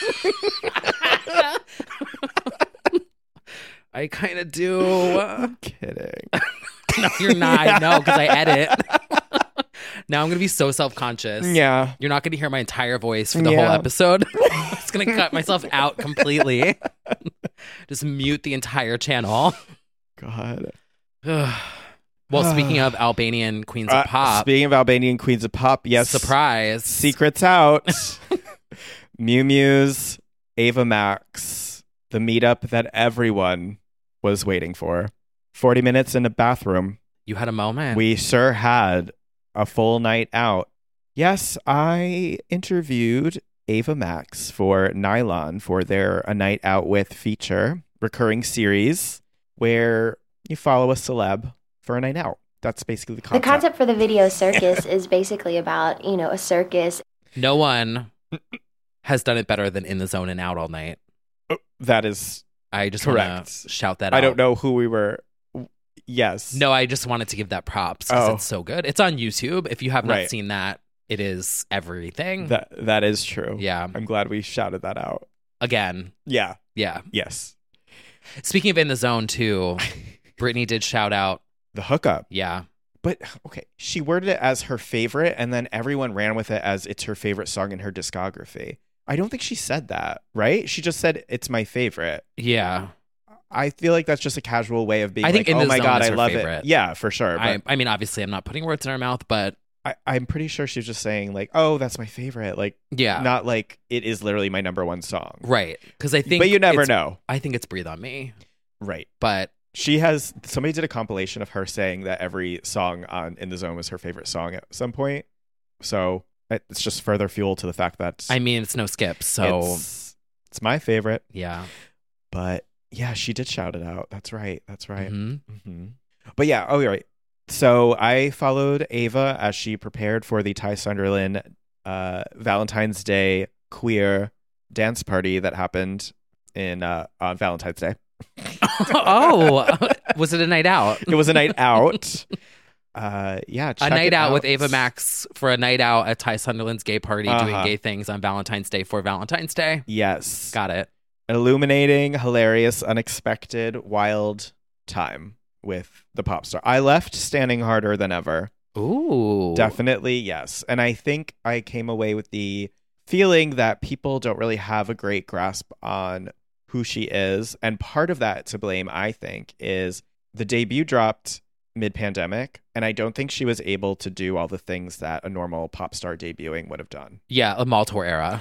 I kind of do. I'm kidding. No, you're not. No, because I edit. Now I'm going to be so self-conscious. Yeah. You're not going to hear my entire voice for the whole episode. I'm just going to cut myself out completely. Just mute the entire channel. God. Well, speaking of Albanian Queens of Pop. Speaking of Albanian Queens of Pop, yes. Surprise. Secrets out. Miu Miu's Ava Max. The meetup that everyone was waiting for. 40 minutes in a bathroom. You had a moment. We sure had a full night out. Yes, I interviewed Ava Max for Nylon for their A Night Out With feature, recurring series, where you follow a celeb for a night out. That's basically the concept. The concept for the video Circus is basically about, a circus. No one has done it better than In the Zone and Out All Night. That is I just correct. Want to shout that out. I don't know who we were. Yes. No, I just wanted to give that props because it's so good. It's on YouTube. If you have not seen that, it is everything. That is true. Yeah. I'm glad we shouted that out. Again. Yeah. Yeah. Yes. Speaking of In the Zone, too, Britney did shout out the hookup. Yeah. But, okay, she worded it as her favorite, and then everyone ran with it as it's her favorite song in her discography. I don't think she said that, right? She just said, it's my favorite. Yeah. I feel like that's just a casual way of being like, oh my God, I love favorite. It. Yeah, for sure. But I mean, obviously, I'm not putting words in her mouth, but... I'm pretty sure she was just saying, like, oh, that's my favorite. Like, yeah. Not like it is literally my number one song. Right. Because I think... But you never know. I think it's Breathe on Me. Right. But... Somebody did a compilation of her saying that every song on In the Zone was her favorite song at some point. So it's just further fuel to the fact that... I mean, it's no skip, so... It's my favorite. Yeah. But yeah, she did shout it out. That's right. Mm-hmm. Mm-hmm. But yeah, oh, you're right. So I followed Ava as she prepared for the Ty Sunderland Valentine's Day queer dance party that happened on Valentine's Day. Oh, was it a night out? It was a night out. Yeah, a night out with Ava Max for a night out at Ty Sunderland's gay party, doing gay things on Valentine's Day for Valentine's Day. Yes, got it. An illuminating, hilarious, unexpected, wild time with the pop star. I left standing harder than ever. Ooh, definitely yes. And I think I came away with the feeling that people don't really have a great grasp on who she is, and part of that to blame, I think, is the debut dropped mid-pandemic, and I don't think she was able to do all the things that a normal pop star debuting would have done. Yeah, a mall tour era.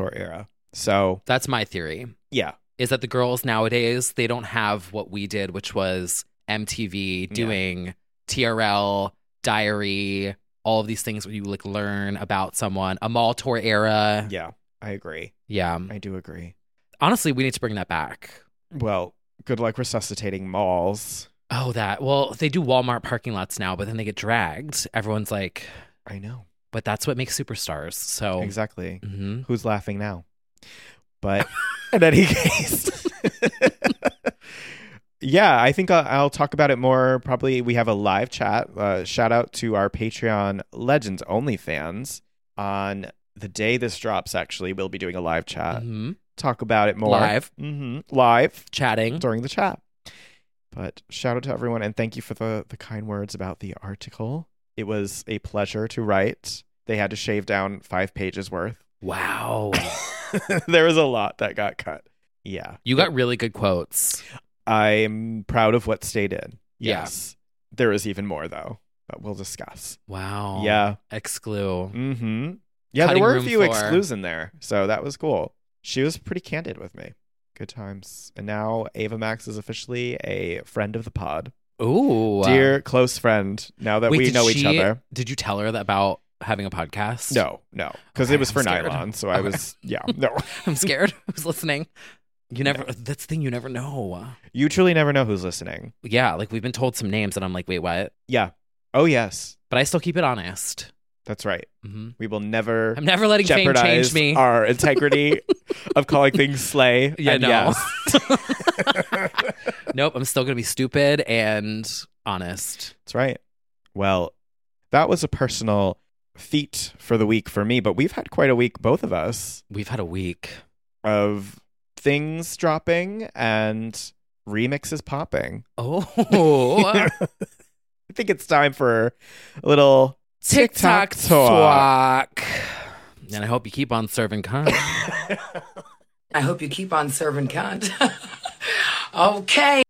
So that's my theory. Yeah. Is that the girls nowadays, they don't have what we did, which was MTV doing TRL, Diary, all of these things where you like learn about someone. A mall tour era. Yeah, I agree. Yeah. I do agree. Honestly, we need to bring that back. Well, good luck resuscitating malls. Oh, that. Well, they do Walmart parking lots now, but then they get dragged. Everyone's like... I know. But that's what makes superstars. So exactly. Who's laughing now? But in any case, yeah, I think I'll talk about it more. Probably we have a live chat. Shout out to our Patreon Legends Only fans. On the day this drops, actually, we'll be doing a live chat. Talk about it more. Live. Live. Chatting. During the chat. But shout out to everyone, and thank you for the kind words about the article. It was a pleasure to write. They had to shave down 5 pages worth. Wow. There was a lot that got cut. Yeah. You got really good quotes. I'm proud of what stayed in. Yes. Yeah. There is even more, though, but we'll discuss. Wow. Yeah. Exclu. Yeah, there were a few exclus in there, so that was cool. She was pretty candid with me. Good times. And now Ava Max is officially a friend of the pod. Ooh. Dear close friend, now that we know each other. Did you tell her about having a podcast? No. Because it was for Nylon, so I was, no. I'm scared. Who's listening? You never, that's the thing, you never know. You truly never know who's listening. Yeah, like we've been told some names and I'm like, wait, what? Yeah. Oh, yes. But I still keep it honest. That's right. We will never. I'm never letting fame change me. Our integrity of calling things slay. Yeah, and no. Yes. Nope. I'm still gonna be stupid and honest. That's right. Well, that was a personal feat for the week for me, but we've had quite a week, both of us. We've had a week of things dropping and remixes popping. Oh. I think it's time for a little TikTok talk. And I hope you keep on serving cunt. I hope you keep on serving cunt. Okay.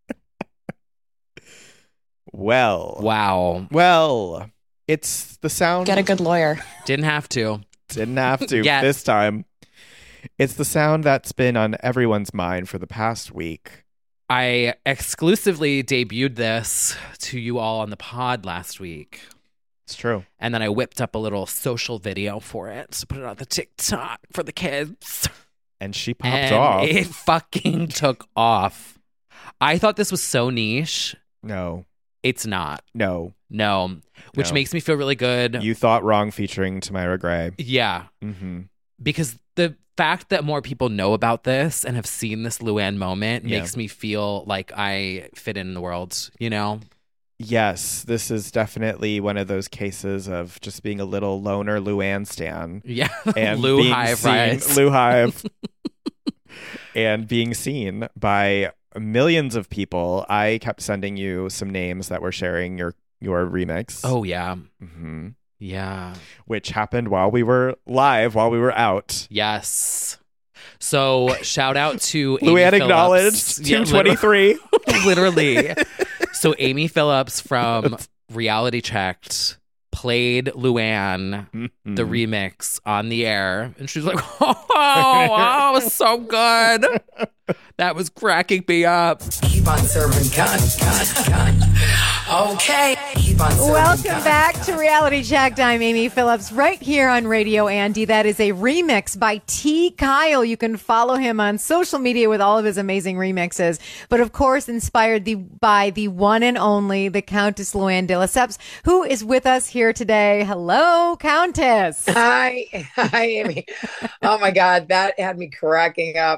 Well. Wow. Well, it's the sound. Get a good lawyer. Didn't have to this time. It's the sound that's been on everyone's mind for the past week. I exclusively debuted this to you all on the pod last week. It's true. And then I whipped up a little social video for it to put it on the TikTok for the kids. And she popped off. It fucking took off. I thought this was so niche. No. It's not. No. Which makes me feel really good. You thought wrong featuring Tamira Gray. Yeah. Because the fact that more people know about this and have seen this Luann moment makes me feel like I fit in the world, you know? Yes, this is definitely one of those cases of just being a little loner Luann stan. Yeah. And Lou Hive, right? Lou Hive. And being seen by millions of people. I kept sending you some names that were sharing your remix. Oh, yeah. Yeah. Which happened while we were live, while we were out. Yes. So shout out to Luann Amy acknowledged 223. Literally. So Amy Phillips from Reality Checked played Luann, the remix, on the air. And she's like, oh, it was so good. That was cracking me up. Keep on serving cunt. Okay. Keep on serving Welcome back to Reality Checked. I'm Amy Phillips right here on Radio Andy. That is a remix by T. Kyle. You can follow him on social media with all of his amazing remixes. But of course, inspired by the one and only, the Countess Luann de Lesseps, who is with us here today. Hello, Countess. Hi, Amy. Oh my God, that had me cracking up.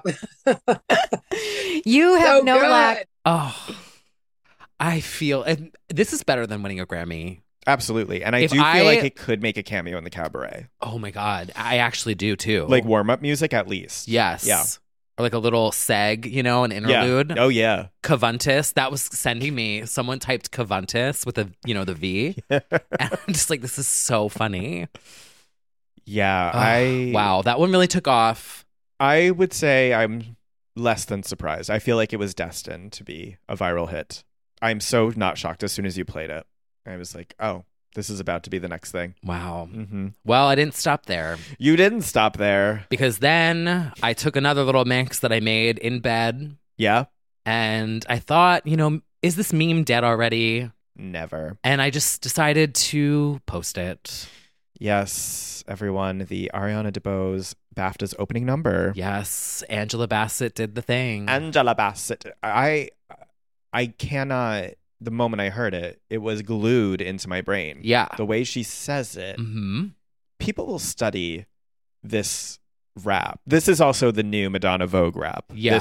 You have no lack. Oh, I feel this is better than winning a Grammy. Absolutely. And I do feel like it could make a cameo in the cabaret. Oh my God. I actually do too. Like warm-up music at least. Yes. Yeah. Or like a little seg, you know, an interlude. Yeah. Oh yeah. Cavuntus. That was sending me. Someone typed Cavuntus with the V. And I'm just like, this is so funny. Yeah. Wow. That one really took off. I would say I'm less than surprised. I feel like it was destined to be a viral hit. I'm so not shocked as soon as you played it. I was like, oh, this is about to be the next thing. Wow. Well, I didn't stop there. You didn't stop there. Because then I took another little mix that I made in bed. Yeah. And I thought, is this meme dead already? Never. And I just decided to post it. Yes, everyone, the Ariana DeBose BAFTA's opening number. Yes, Angela Bassett did the thing. Angela Bassett. I cannot, the moment I heard it, it was glued into my brain. Yeah. The way she says it. people will study this rap. This is also the new Madonna Vogue rap. Yeah.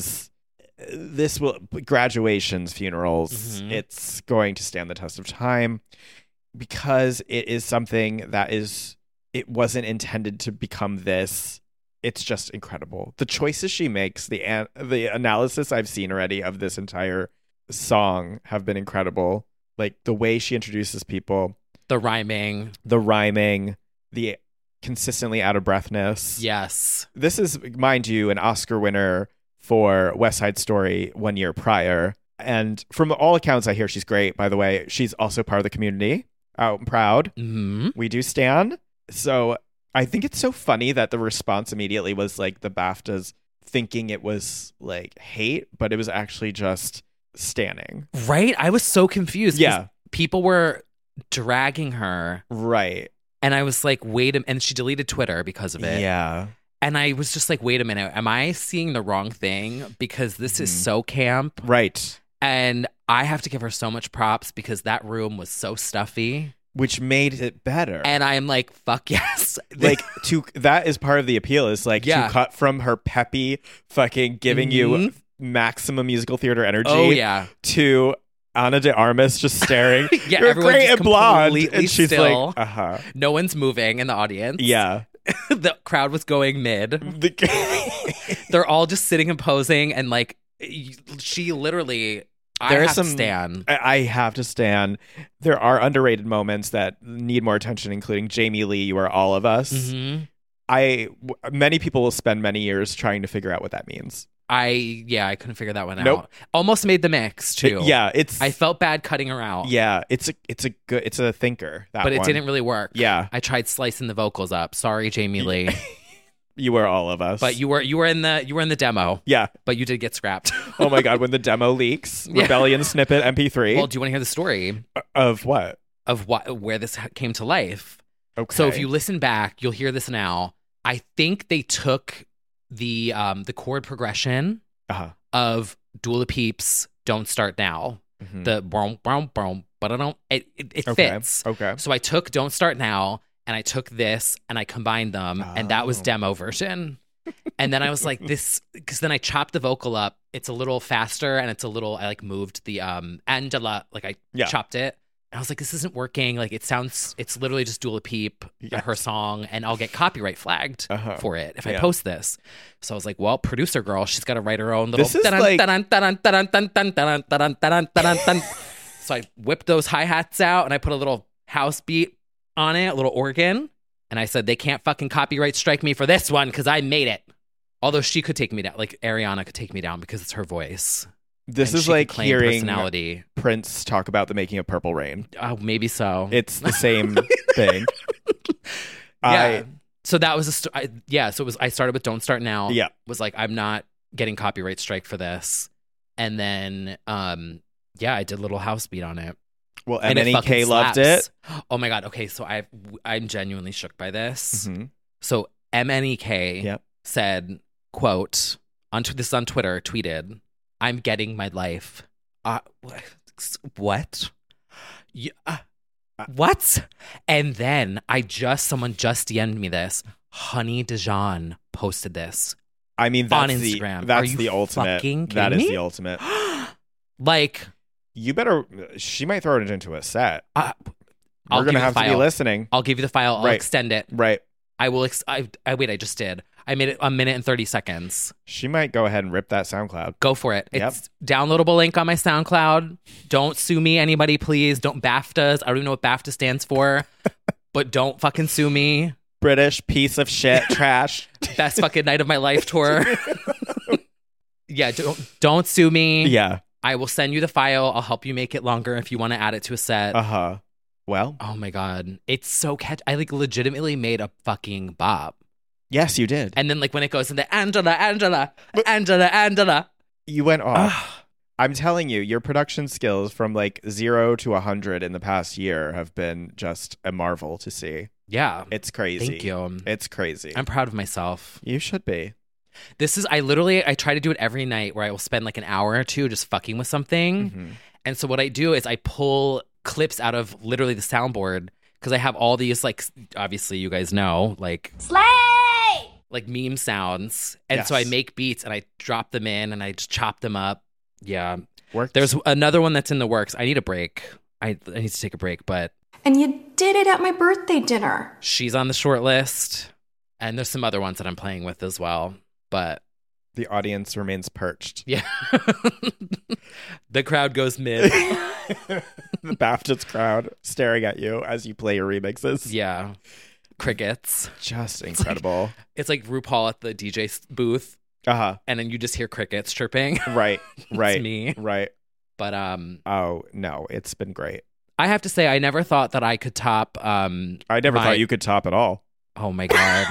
This will graduations, funerals. Mm-hmm. It's going to stand the test of time because it is something that it wasn't intended to become this. It's just incredible. The choices she makes, the analysis I've seen already of this entire song have been incredible. Like the way she introduces people, the rhyming, the consistently out of breathness. Yes. This is, mind you, an Oscar winner for West Side Story 1 year prior. And from all accounts I hear, she's great, by the way. She's also part of the community. Out and proud. Mm-hmm. We do stand. So I think it's so funny that the response immediately was like the BAFTAs thinking it was like hate, but it was actually just standing. Right? I was so confused. Yeah. People were dragging her. Right. And I was like, and she deleted Twitter because of it. Yeah. And I was just like, wait a minute, am I seeing the wrong thing? Because this is so camp. Right. And I have to give her so much props because that room was so stuffy. Which made it better. And I'm like, fuck yes. Like, that is part of the appeal, is like to cut from her peppy fucking giving you maximum musical theater energy to Ana de Armas just staring. Yeah, You're everyone's great just and blonde. completely And she's still. like, No one's moving in the audience. Yeah. The crowd was going mid. They're all just sitting and posing, and like, she literally... I have to stand. There are underrated moments that need more attention, including Jamie Lee, You Are All of Us. Mm-hmm. Many people will spend many years trying to figure out what that means. I couldn't figure that one out. Almost made the mix too. I felt bad cutting her out. Yeah, it's a thinker. But it didn't really work. Yeah, I tried slicing the vocals up. Sorry, Jamie Lee. You Were All of Us. But you were in the demo. Yeah. But you did get scrapped. Oh my God, when the demo leaks, Rebellion snippet MP3. Well, do you want to hear the story? Of what? Where this came to life. Okay. So if you listen back, you'll hear this now. I think they took the chord progression of Dua Lipa's Don't Start Now. Mm-hmm. The boom, boom, boom, but I don't, it fits. Okay. So I took Don't Start Now, and I took this and I combined them, and that was demo version. And then I was like, this, because then I chopped the vocal up. It's a little faster, and I like moved the Angela, like I chopped it. And I was like, this isn't working. Like it's literally just Dua Lipa, her song, and I'll get copyright flagged for it if I post this. So I was like, well, producer girl, she's got to write her own little. So I whipped those hi-hats out, and I put a little house beat on it, a little organ, and I said, they can't fucking copyright strike me for this one because I made it. Although she could take me down, like Ariana could take me down because it's her voice. This is like hearing Prince talk about the making of Purple Rain. Oh, maybe so. It's the same thing. Yeah. So that was so it was. I started with Don't Start Now. Yeah. Was like, I'm not getting copyright strike for this, and then I did a little house beat on it. Well, MNEK loved it. Oh my God. Okay, so I'm genuinely shook by this. Mm-hmm. So MNEK said, quote, this is on Twitter, tweeted, "I'm getting my life." What? What? And then someone just DM'd me this. Honey Dijon posted this. I mean, that's on Instagram. That's the ultimate. That is the ultimate. Like, you better. She might throw it into a set. We're gonna have to be listening. I'll give you the file. I'll extend it. Right. I will. I just did. I made it 1 minute and 30 seconds. She might go ahead and rip that SoundCloud. Go for it. It's downloadable link on my SoundCloud. Don't sue me, anybody, please. Don't BAFTAs. I don't even know what BAFTA stands for, but don't fucking sue me. British piece of shit trash. Best fucking night of my life tour. Yeah, don't sue me. Yeah. I will send you the file. I'll help you make it longer if you want to add it to a set. Well. Oh my God. It's so catchy. I like legitimately made a fucking bop. Yes, you did. And then like when it goes into Angela. You went off. I'm telling you, your production skills from like 0 to 100 in the past year have been just a marvel to see. Yeah. It's crazy. Thank you. It's crazy. I'm proud of myself. You should be. I try to do it every night where I will spend like an hour or two just fucking with something. Mm-hmm. And so what I do is I pull clips out of literally the soundboard because I have all these, like, obviously you guys know, like, Slay! like meme sounds. And so I make beats and I drop them in and I just chop them up. Yeah. Works. There's another one that's in the works. I need a break. I need to take a break, but. And you did it at my birthday dinner. She's on the short list. And there's some other ones that I'm playing with as well. But. The audience remains perched. Yeah. The crowd goes mid. The BAFTAs crowd staring at you as you play your remixes. Yeah. Crickets. Just incredible. It's like RuPaul at the DJ booth. Uh-huh. And then you just hear crickets chirping. Right. Right. It's me. Right. But oh no, it's been great. I have to say I never thought that I could top I never thought you could top at all. Oh my God.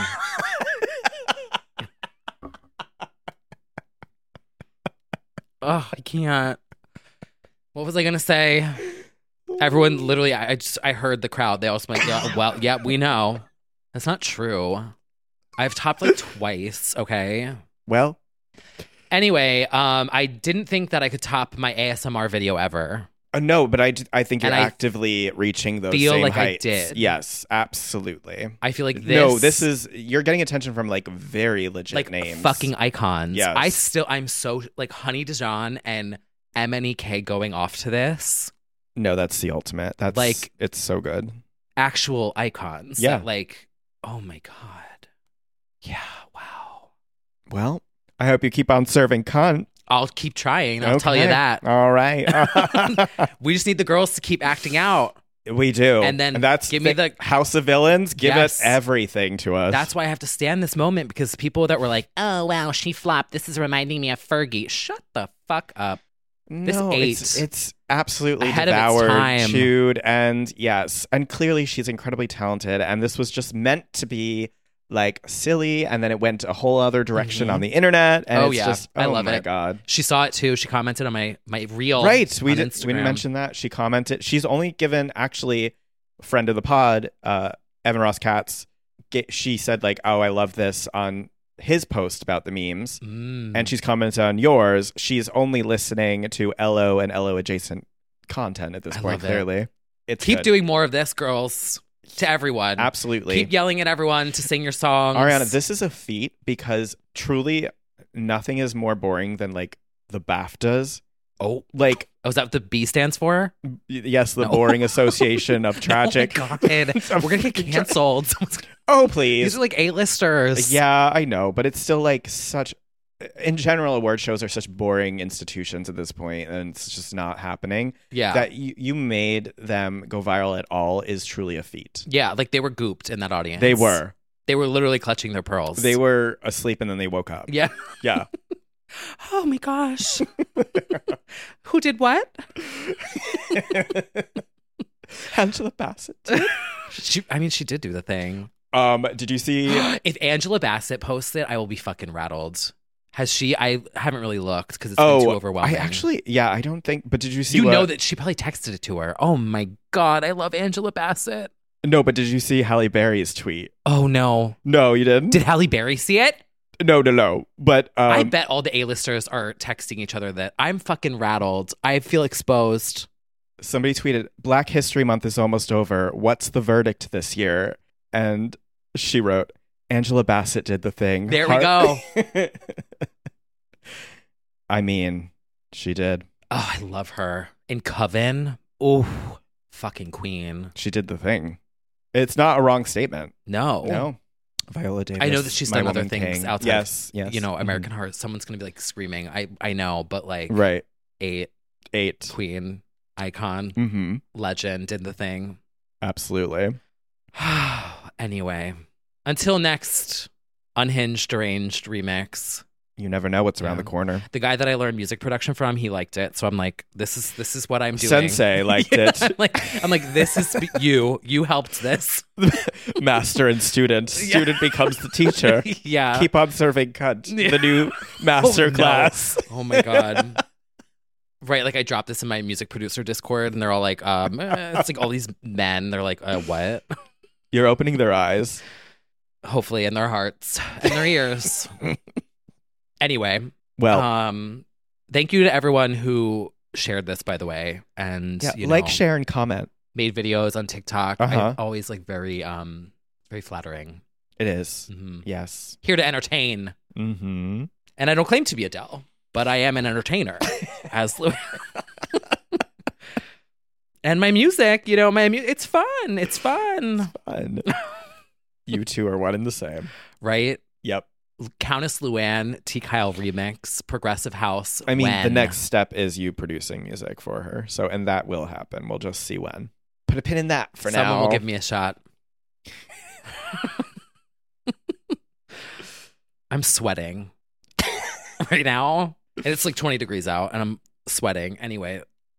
Oh, I can't. What was I gonna say? Everyone literally, I heard the crowd. They also like, yeah, well, yeah, we know. That's not true. I've topped like twice, okay? Well. Anyway, I didn't think that I could top my ASMR video ever. No, but I think you're actively reaching those feel same like heights. I did. Yes, absolutely. I feel like this. No, this is, you're getting attention from like very legit like names. Fucking icons. Yes. I'm so like Honey Dijon and MNEK going off to this. No, that's the ultimate. That's like, it's so good. Actual icons. Yeah. That, like, oh my God. Yeah, wow. Well, I hope you keep on serving cunt. I'll keep trying. I'll tell you that. All right. We just need the girls to keep acting out. We do. And then that's give me the House of Villains. Give us everything to us. That's why I have to stand this moment, because people that were like, oh, wow, she flopped. This is reminding me of Fergie. Shut the fuck up. This it's absolutely ahead of its devoured, time. chewed, and yes. And clearly she's incredibly talented. And this was just meant to be like silly, and then it went a whole other direction on the internet. And it's just, I love it. Oh my God. She saw it too. She commented on my reel. Right. We on didn't Instagram. mention that. She commented. She's only given, actually, friend of the pod, Evan Ross Katz, she said like, oh, I love this on his post about the memes. And she's commented on yours. She's only listening to LO and LO adjacent content at this point, clearly. Keep doing more of this, girls. To everyone. Absolutely. Keep yelling at everyone to sing your songs. Ariana, this is a feat, because truly nothing is more boring than like the BAFTAs. Oh. Like, is that what the B stands for? Yes, the Boring Association of Tragic. Oh my God. We're going to get canceled. Oh, please. These are like A-listers. Yeah, I know, but it's still like such... In general, award shows are such boring institutions at this point, and it's just not happening. Yeah. That you made them go viral at all is truly a feat. Yeah, like they were gooped in that audience. They were. They were literally clutching their pearls. They were asleep and then they woke up. Yeah. Yeah. Oh my gosh. Who did what? Angela Bassett did. She did do the thing. Did you see... If Angela Bassett posts it, I will be fucking rattled. Has she? I haven't really looked because it's been too overwhelming. I don't think, but did you see... You know that she probably texted it to her. Oh my God, I love Angela Bassett. No, but did you see Halle Berry's tweet? Oh no. No, you didn't? Did Halle Berry see it? No. But I bet all the A-listers are texting each other that I'm fucking rattled. I feel exposed. Somebody tweeted, Black History Month is almost over. What's the verdict this year? And she wrote, Angela Bassett did the thing. There we go. I mean, she did. Oh, I love her. In Coven. Oh, fucking queen. She did the thing. It's not a wrong statement. No. Viola Davis. I know that she's done other things king. outside. Yes. You know, American Heart. Someone's going to be like screaming. I know, but like. Right. 8. Queen. Icon. Mm-hmm. Legend. Did the thing. Absolutely. Anyway. Until next Unhinged Deranged remix. You never know what's around the corner. The guy that I learned music production from, he liked it. So I'm like, this is what I'm doing. Sensei liked it. I'm like, this is you. You helped this. Master and student. Student becomes the teacher. Yeah. Keep on serving cunt. The new master class. No. Oh my God. Right, like I dropped this in my music producer Discord, and they're all like, it's like all these men. They're like, what? You're opening their eyes. Hopefully, in their hearts and their ears. Anyway, well, thank you to everyone who shared this, by the way, and like, share, and comment. made videos on TikTok. I always like very flattering. It is. Yes. Here to entertain. Mm-hmm. And I don't claim to be Adele, but I am an entertainer. As and my music, it's fun. It's fun. You two are one and the same. Right? Yep. Countess Luann, T. Kyle remix, Progressive House. I mean, the next step is you producing music for her. So, and that will happen. We'll just see when. Put a pin in that for now. Someone will give me a shot. I'm sweating right now. And it's like 20 degrees out and I'm sweating. Anyway,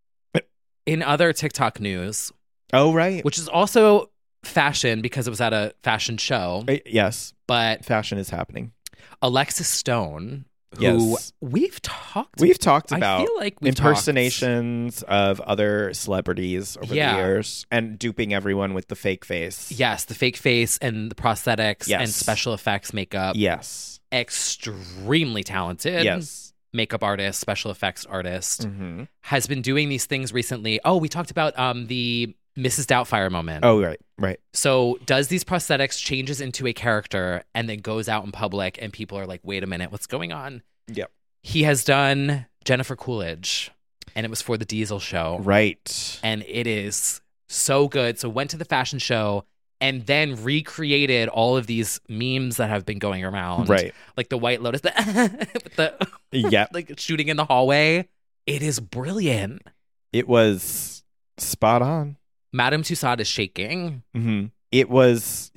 in other TikTok news. Oh, right. Which is also fashion because it was at a fashion show. Yes. But fashion is happening. Alexis Stone, who we've talked about, I feel like impersonations of other celebrities over the years and duping everyone with the fake face. Yes, the fake face and the prosthetics and special effects makeup. Yes. Extremely talented. Yes. Makeup artist, special effects artist, has been doing these things recently. Oh, we talked about the Mrs. Doubtfire moment. Oh, right. So does these prosthetics, changes into a character, and then goes out in public, and people are like, wait a minute, what's going on? Yep. He has done Jennifer Coolidge, and it was for the Diesel show. Right. And it is so good. So went to the fashion show and then recreated all of these memes that have been going around. Right. Like the White Lotus, the like shooting in the hallway. It is brilliant. It was spot on. Madame Tussauds is shaking. Mm-hmm. It was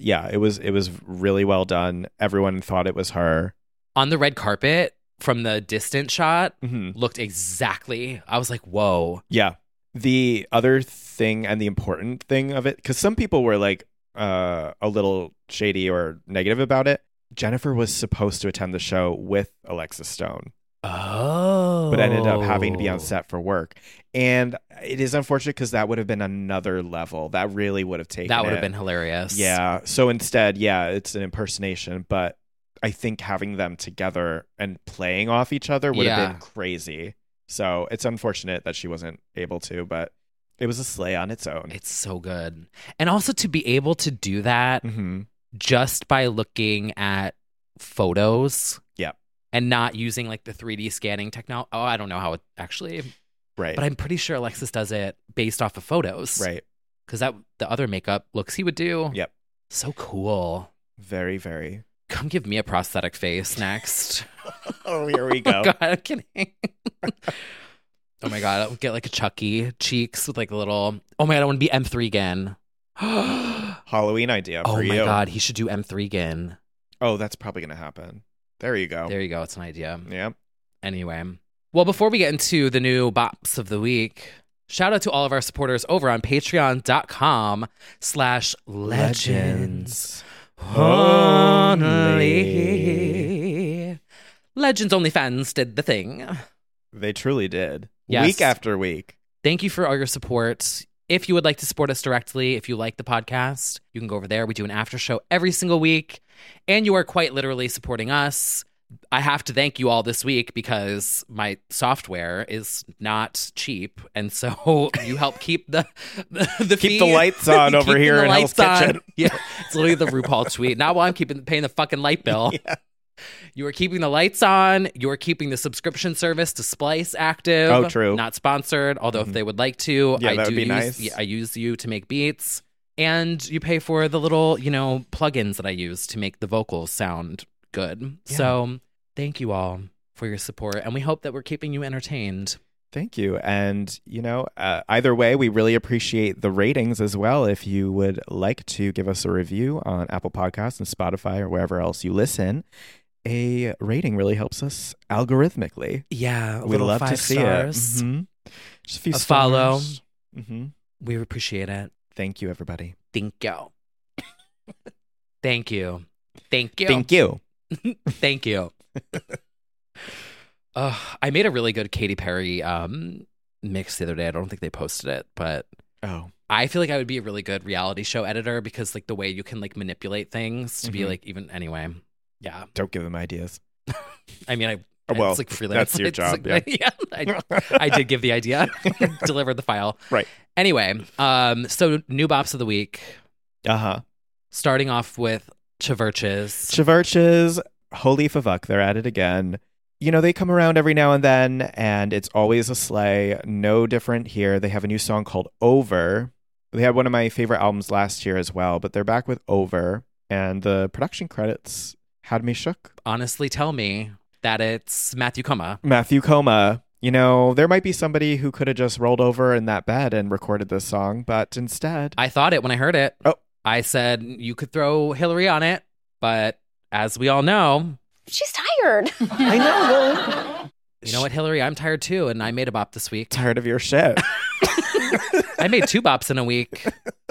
really well done. Everyone thought it was her. On the red carpet, from the distant shot, looked exactly. I was like, whoa. Yeah. The other thing and the important thing of it, because some people were like a little shady or negative about it. Jennifer was supposed to attend the show with Alexis Stone. Oh. But ended up having to be on set for work. And it is unfortunate because that would have been another level. That really would have taken That would have been hilarious. Yeah. So instead, it's an impersonation. But I think having them together and playing off each other would have been crazy. So it's unfortunate that she wasn't able to, but it was a sleigh on its own. It's so good. And also to be able to do that just by looking at photos. Yeah. And not using like the 3D scanning technology. Oh, I don't know how it actually. Right. But I'm pretty sure Alexis does it based off of photos. Right. Because the other makeup looks he would do. Yep. So cool. Very, very. Come give me a prosthetic face next. Oh, here we go. Oh, God, I'm kidding. Oh my God, I'll get like a Chucky cheeks with like a little. Oh my God, I want to be M3 again. Halloween idea for you. Oh my God, he should do M3 again. Oh, that's probably going to happen. There you go. There you go. It's an idea. Yeah. Anyway. Well, before we get into the new bops of the week, shout out to all of our supporters over on patreon.com/legends. Only. Legends Only fans did the thing. They truly did. Yes. Week after week. Thank you for all your support. If you would like to support us directly, if you like the podcast, you can go over there. We do an after show every single week, and you are quite literally supporting us. I have to thank you all this week because my software is not cheap, and so you help keep the keep the lights on over here in Hell's Kitchen. Yeah, it's literally the RuPaul tweet. Not while I'm paying the fucking light bill. Yeah. You are keeping the lights on. You are keeping the subscription service to Splice active. Oh, true. Not sponsored, although if they would like to, that would be nice. I use you to make beats, and you pay for the little plugins that I use to make the vocals sound good. Yeah. So thank you all for your support, and we hope that we're keeping you entertained. Thank you. And, either way, we really appreciate the ratings as well. If you would like to give us a review on Apple Podcasts and Spotify or wherever else you listen, a rating really helps us algorithmically. Yeah, we love 5 to see stars. it. Mm-hmm. Just a few stars. Follow. Mm-hmm. We appreciate it. Thank you, everybody. Thank you. Thank you. Thank you. Thank you. Thank you. I made a really good Katy Perry mix the other day. I don't think they posted it, but I feel like I would be a really good reality show editor because like the way you can like manipulate things to be like even anyway. Yeah. Don't give them ideas. I mean, Well, it's like freelance. that's your job. Like, yeah. I did give the idea, delivered the file. Right. Anyway, so new bops of the week. Starting off with Chiverches. Chiverches, holy fuck, they're at it again. You know, they come around every now and then, and it's always a sleigh. No different here. They have a new song called Over. They had one of my favorite albums last year as well, but they're back with Over, and the production credits had me shook. Honestly, tell me that it's Matthew Koma. Matthew Koma. You know, there might be somebody who could have just rolled over in that bed and recorded this song, but instead... I thought it when I heard it. Oh. I said you could throw Hillary on it, but as we all know... She's tired. I know. You know what, Hillary? I'm tired too, and I made a bop this week. Tired of your shit. I made 2 bops in a week.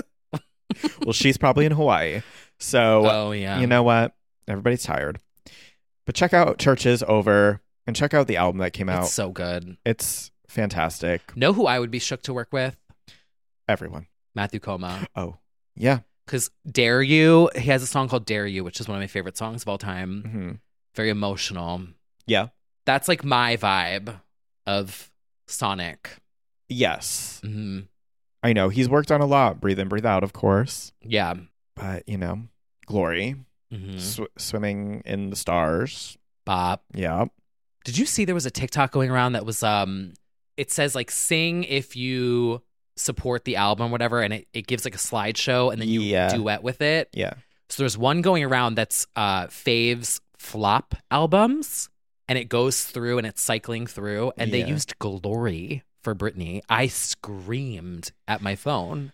Well, she's probably in Hawaii. So, yeah. You know what? Everybody's tired. But check out Churches Over and check out the album that came out. It's so good. It's fantastic. Know who I would be shook to work with? Everyone. Matthew Koma. Oh, yeah. Because Dare You, he has a song called Dare You, which is one of my favorite songs of all time. Mm-hmm. Very emotional. Yeah. That's like my vibe of Sonic. Yes. Mm-hmm. I know. He's worked on a lot. Breathe In, Breathe Out, of course. Yeah. But, you know, Glory. Mm-hmm. Swimming in the Stars. Bop. Yeah. Did you see there was a TikTok going around that was, it says like sing if you support the album or whatever, and it gives like a slideshow and then you duet with it. Yeah. So there's one going around that's Fave's flop albums, and it goes through and it's cycling through, and they used Glory for Britney. I screamed at my phone.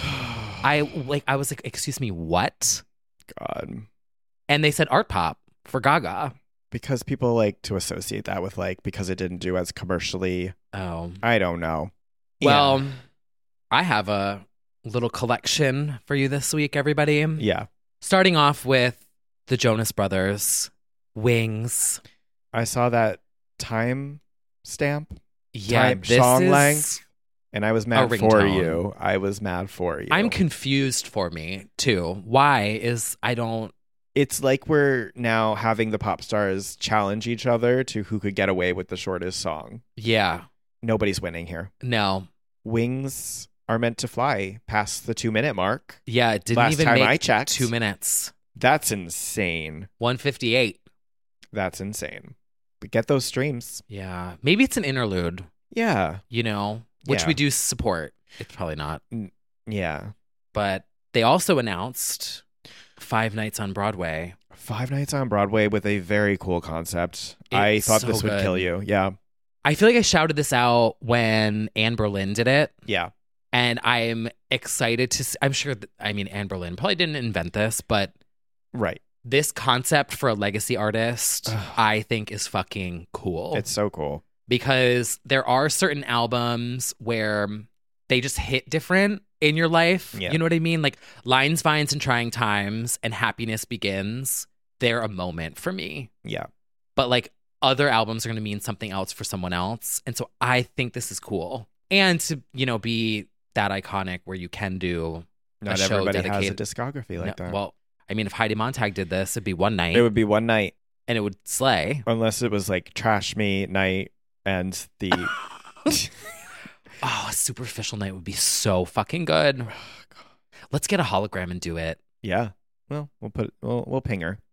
I was like, excuse me, what? God. And they said Art Pop for Gaga. Because people like to associate that with like, because it didn't do as commercially. Oh. I don't know. Well, I have a little collection for you this week, everybody. Yeah. Starting off with the Jonas Brothers, Wings. I saw that time stamp. Yeah, this song length. And I was mad for you. I was mad for you. I'm confused for me, too. Why is It's like we're now having the pop stars challenge each other to who could get away with the shortest song. Yeah. Nobody's winning here. No. Wings are meant to fly past the 2-minute mark. Yeah, it didn't Last even time make I checked, 2 minutes. That's insane. 1:58. That's insane. But get those streams. Yeah. Maybe it's an interlude. Yeah. You know, which we do support. It's probably not. Yeah. But they also announced 5 nights on Broadway. 5 nights on Broadway with a very cool concept. I thought this would kill you. Yeah. I feel like I shouted this out when Anne Boleyn did it. Yeah. And I'm excited to I'm sure Anne Boleyn probably didn't invent this, but right. This concept for a legacy artist, I think, is fucking cool. It's so cool. Because there are certain albums where they just hit different in your life. Yeah. You know what I mean? Like Lines, Vines, and Trying Times and Happiness Begins, they're a moment for me. Yeah. But like other albums are going to mean something else for someone else. And so I think this is cool. And to, you know, be that iconic where you can do Not a show everybody dedicated. has a discography like that. Well, I mean, if Heidi Montag did this, it'd be one night. It would be one night. And it would slay. Unless it was like Trash Me Night and the... Oh, a Superficial Night would be so fucking good. Let's get a hologram and do it. Yeah. Well, we'll ping her.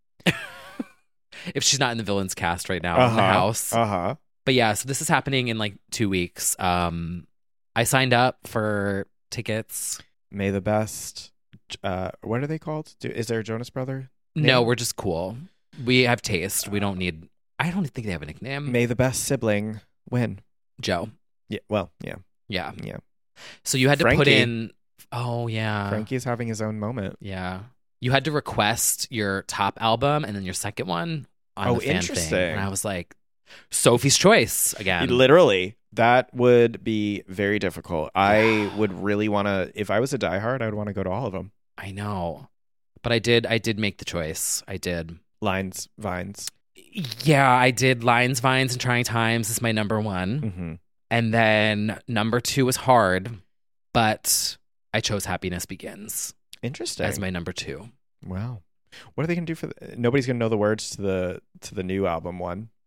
If she's not in the Villains cast right now in the house. Uh-huh. But yeah, so this is happening in like 2 weeks. I signed up for tickets. May the Best. What are they called? Is there a Jonas Brother name? No, we're just cool. We have taste. We don't need... I don't think they have a nickname. May the best sibling win. Joe. Yeah. Well, yeah. Yeah. Yeah. So you had to put in... Oh, yeah. Frankie's having his own moment. Yeah. You had to request your top album and then your second one on the fan interesting. thing. And I was like, Sophie's Choice again. Literally. That would be very difficult. I would really want to... If I was a diehard, I would want to go to all of them. I know. But I did make the choice. I did. Lines, Vines. Yeah, I did Lines, Vines, and Trying Times is my number one. Mm-hmm. And then number 2 was Hard, but I chose Happiness Begins. Interesting. As my number 2. Wow. What are they going to do for... Nobody's going to know the words to the new album one night.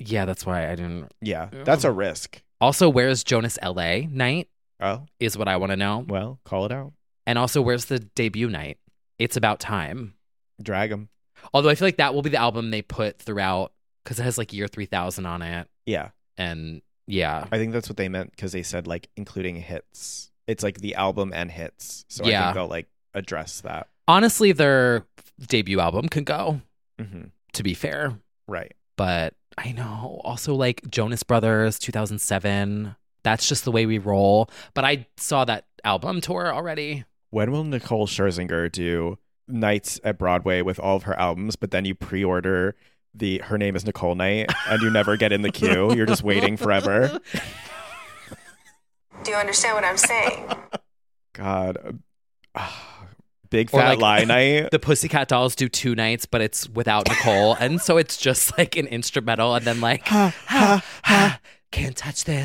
Yeah, that's why I didn't. Yeah, that's a risk. Also, where's Jonas LA night? Oh. Is what I want to know. Well, call it out. And also, where's the debut night? It's About Time. Drag 'em. Although I feel like that will be the album they put throughout because it has like Year 3000 on it. Yeah. And yeah. I think that's what they meant because they said like including hits. It's like the album and hits. So I Yeah. think they'll like address that. Honestly, their debut album can go, to be fair. Right. But I know. Also, like Jonas Brothers, 2007. That's just the way we roll. But I saw that album tour already. When will Nicole Scherzinger do nights at Broadway with all of her albums, but then you pre-order the Her Name is Nicole night and you never get in the queue? You're just waiting forever. Do you understand what I'm saying? God. Big Fat Lie night. The Pussycat Dolls do 2 nights, but it's without Nicole. And so it's just like an instrumental and then like, can't touch this.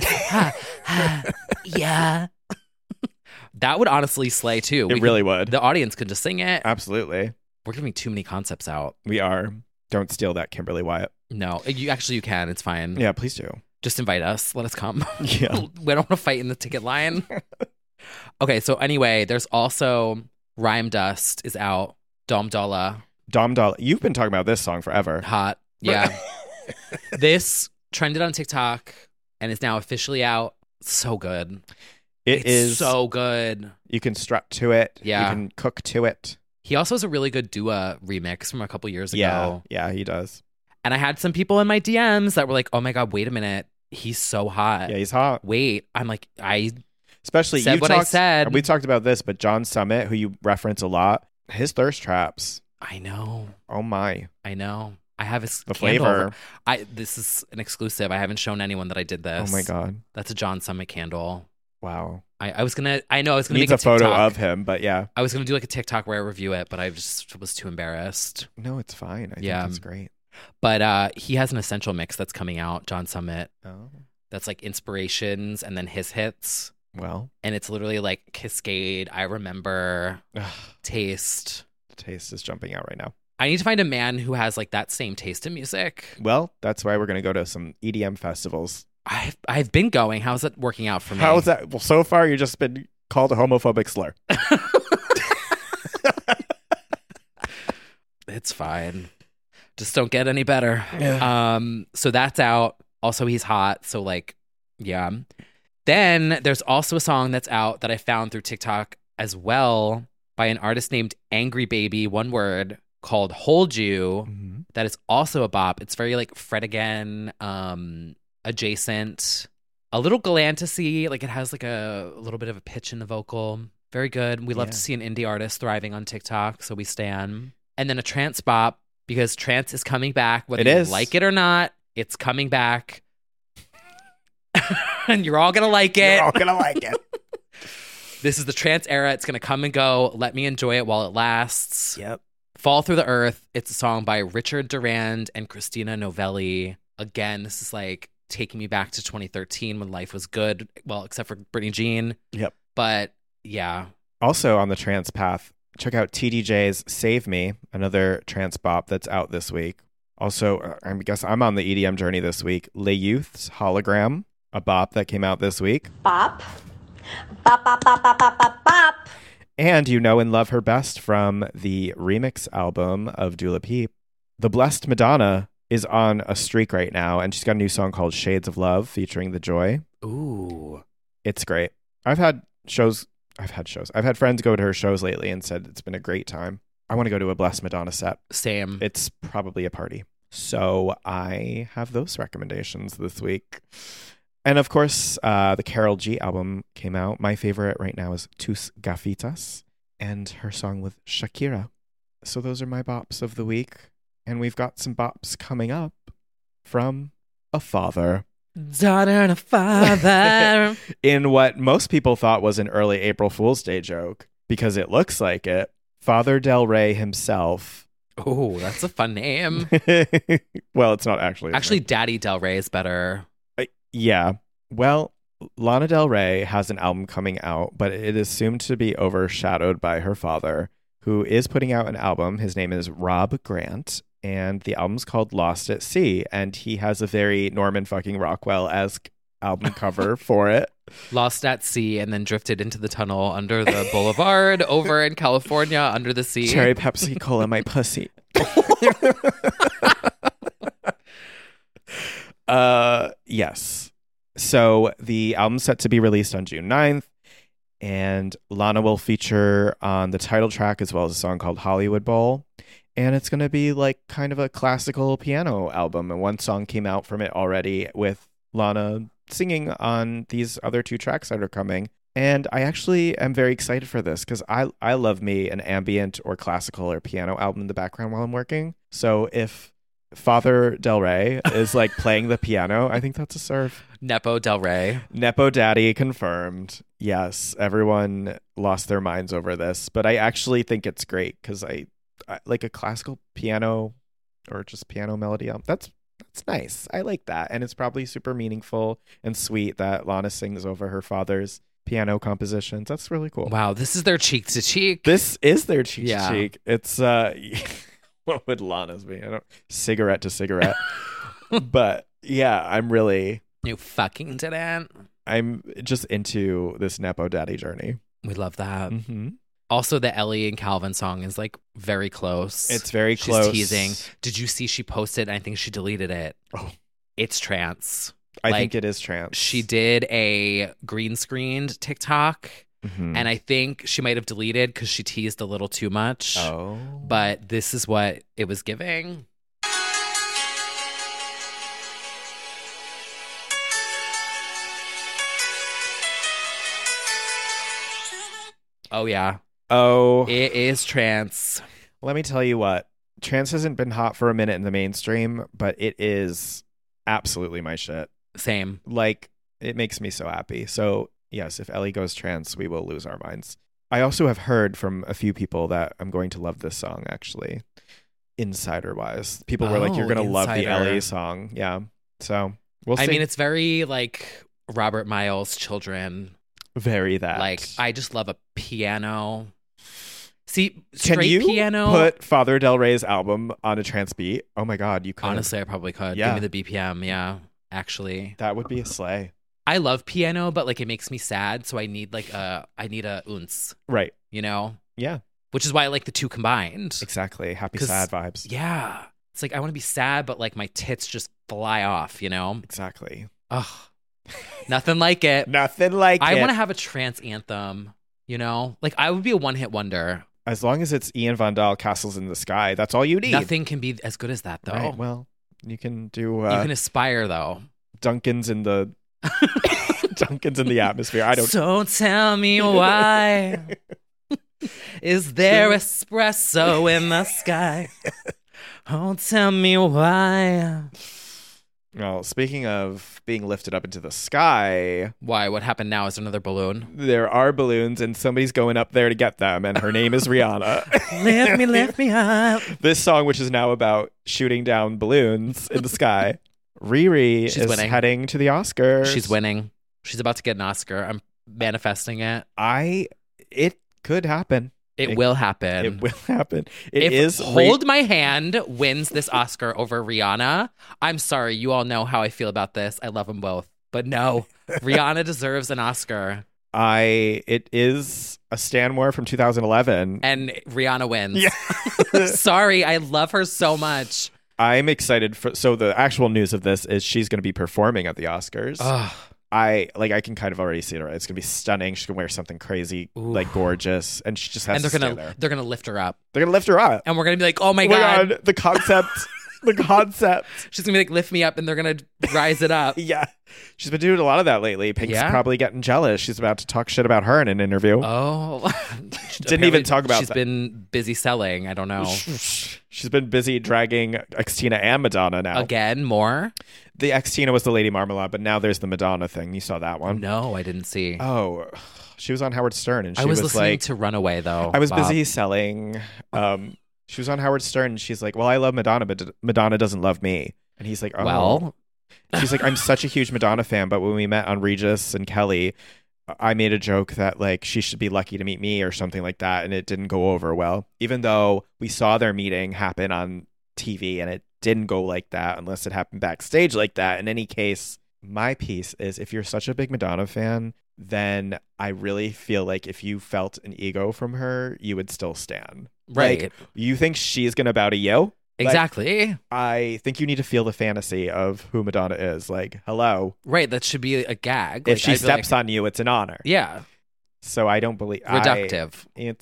Yeah. That would honestly slay too. It really would. The audience could just sing it. Absolutely. We're giving too many concepts out. We are. Don't steal that, Kimberly Wyatt. No, you can. It's fine. Yeah, please do. Just invite us. Let us come. Yeah. We don't want to fight in the ticket line. Okay, so anyway, there's also Rhyme Dust is out. Dom Dolla. You've been talking about this song forever. Hot. Yeah. This trended on TikTok and is now officially out. So good. It's is so good. You can strut to it. Yeah. You can cook to it. He also has a really good Dua remix from a couple years ago. Yeah, he does. And I had some people in my DMs that were like, oh my God, wait a minute. He's so hot. Yeah, he's hot. Wait. I'm like, Especially said what I said. We talked about this, but John Summit, who you reference a lot, his thirst traps. I know. Oh my. I know. I have his the candle. flavor. This is an exclusive. I haven't shown anyone that I did this. Oh my God. That's a John Summit candle. Wow. I was gonna make a photo of him, but yeah. I was gonna do like a TikTok where I review it, but I just was too embarrassed. No, it's fine. I think it's great. But he has an essential mix that's coming out, John Summit. Oh. That's like inspirations and then his hits. Well. And it's literally like Cascade, I Remember, Taste. The taste is jumping out right now. I need to find a man who has like that same taste in music. Well, that's why we're going to go to some EDM festivals. I've been going. How's it working out for me? How's that? Well, so far you've just been called a homophobic slur. It's fine. Just don't get any better. Yeah. So that's out. Also, he's hot. So like, yeah. Then there's also a song that's out that I found through TikTok as well by an artist named Angry Baby, one word, called Hold You. Mm-hmm. That is also a bop. It's very like Fred Again, adjacent, a little Galantasy. Like it has like a little bit of a pitch in the vocal. Very good. We love to see an indie artist thriving on TikTok, so we stan. And then a trance bop, because trance is coming back, whether you like it or not. It's coming back. And you're all going to like it. You're all going to like it. This is the trance era. It's going to come and go. Let me enjoy it while it lasts. Yep. Fall Through the Earth. It's a song by Richard Durand and Christina Novelli. Again, this is like taking me back to 2013 when life was good. Well, except for Britney Jean. Yep. But yeah. Also on the trance path, check out TDJ's Save Me, another trance bop that's out this week. Also, I guess I'm on the EDM journey this week. Le Youth's Hologram, a bop that came out this week. Bop. Bop, bop, bop, bop, bop, bop, bop. And You Know and Love Her Best from the remix album of Dua Lipa. The Blessed Madonna is on a streak right now, and she's got a new song called Shades of Love featuring The Joy. Ooh. It's great. I've had friends go to her shows lately and said it's been a great time. I want to go to a Blessed Madonna set. Same. It's probably a party. So I have those recommendations this week. And of course, the Karol G album came out. My favorite right now is Tus Gafitas and her song with Shakira. So those are my bops of the week. And we've got some bops coming up from a father. Daughter and a father. In what most people thought was an early April Fool's Day joke, because it looks like it. Father Del Rey himself. Oh, that's a fun name. Well, it's not actually. Actually, Daddy Del Rey is better. Yeah. Well, Lana Del Rey has an album coming out, but it is soon to be overshadowed by her father, who is putting out an album. His name is Rob Grant, and the album's called Lost at Sea, and he has a very Norman fucking Rockwell-esque album cover for it. Lost at sea and then drifted into the tunnel under the boulevard over in California under the sea. Cherry Pepsi Cola my pussy. Yes. So the album's set to be released on June 9th, and Lana will feature on the title track as well as a song called Hollywood Bowl. And it's going to be like kind of a classical piano album. And one song came out from it already with Lana singing on these other 2 tracks that are coming. And I actually am very excited for this because I love me an ambient or classical or piano album in the background while I'm working. So if Father Del Rey is like playing the piano, I think that's a serve. Nepo Del Rey. Nepo Daddy confirmed. Yes, everyone lost their minds over this. But I actually think it's great because I like a classical piano or just piano melody album. That's nice. I like that. And it's probably super meaningful and sweet that Lana sings over her father's piano compositions. That's really cool. Wow, this is their cheek to cheek. This is their cheek to cheek. It's what would Lana's be? I don't cigarette to cigarette. But yeah, You fucking didn't. I'm just into this Nepo Daddy journey. We love that. Mm-hmm. Also, the Ellie and Calvin song is like very close. It's very close. She's teasing. Did you see she posted? I think she deleted it. Oh, it's trance. I think it is trance. She did a green screened TikTok, and I think she might have deleted because she teased a little too much. Oh, but this is what it was giving. Oh yeah. Oh, it is trance. Let me tell you what. Trance hasn't been hot for a minute in the mainstream, but it is absolutely my shit. Same. Like, it makes me so happy. So, yes, if Ellie goes trance, we will lose our minds. I also have heard from a few people that I'm going to love this song, actually, insider-wise. People were like, you're going to love the Ellie song. Yeah. So, we'll see. I mean, it's very, like, Robert Miles' Children. Very that. Like, I just love a piano. See, Can straight you piano. put Father Del Rey's album on a trance beat? Oh my God, you could. Honestly, I probably could. Yeah. Give me the BPM. Yeah, actually. That would be a slay. I love piano, but like it makes me sad. So I need like a ounce. Right. You know? Yeah. Which is why I like the 2 combined. Exactly. Happy sad vibes. Yeah. It's like I want to be sad, but like my tits just fly off, you know? Exactly. Ugh. Nothing like it. Nothing like it. I want to have a trance anthem, you know? Like I would be a one-hit wonder. As long as it's Ian Van Dahl, Castles in the Sky, that's all you need. Nothing can be as good as that, though. Right, well, you can do... you can aspire, though. Duncan's in the... Duncan's in the atmosphere. I don't... So tell me why is there espresso in the sky? Oh, tell me why. Well, speaking of being lifted up into the sky... Why? What happened now? Is there another balloon? There are balloons, and somebody's going up there to get them, and her name is Rihanna. Lift me up. This song, which is now about shooting down balloons in the sky. Riri is winning. heading to the Oscars. She's winning. She's about to get an Oscar. I'm manifesting it. It could happen. It will happen. It will happen. If Hold My Hand wins this Oscar over Rihanna, I'm sorry, you all know how I feel about this. I love them both. But no, Rihanna deserves an Oscar. It is a Stanmore from 2011. And Rihanna wins. Yeah. Sorry, I love her so much. I'm excited so the actual news of this is she's going to be performing at the Oscars. Ugh. I can kind of already see it. Right? It's gonna be stunning. She's gonna wear something crazy, like gorgeous, and she just has to stay there. They're gonna lift her up. They're gonna lift her up, and we're gonna be like, "Oh my God, the concept, the concept." She's gonna be like, "Lift me up," and they're gonna rise it up. Yeah, she's been doing a lot of that lately. Pink's probably getting jealous. She's about to talk shit about her in an interview. Oh, didn't even talk about. She's been busy selling. I don't know. She's been busy dragging Xtina and Madonna now. Again, more. The Xtina was the Lady Marmalade, but now there's the Madonna thing. You saw that one? No, I didn't see. Oh, she was on Howard Stern, and she I was listening like, to Runaway though. I was busy selling. She was on Howard Stern, and she's like, "Well, I love Madonna, but Madonna doesn't love me." And he's like, "Oh." Well, she's like, "I'm such a huge Madonna fan, but when we met on Regis and Kelly, I made a joke that like she should be lucky to meet me or something like that, and it didn't go over well. Even though we saw their meeting happen on TV, and it didn't go like that unless it happened backstage like that. In any case, my piece is, if you're such a big Madonna fan, then I really feel like if you felt an ego from her, you would still stan. Right. Like, you think she's going to bow to you? Exactly. Like, I think you need to feel the fantasy of who Madonna is. Like, hello. Right. That should be a gag. If she steps on you, it's an honor. Yeah. So I don't believe... Reductive.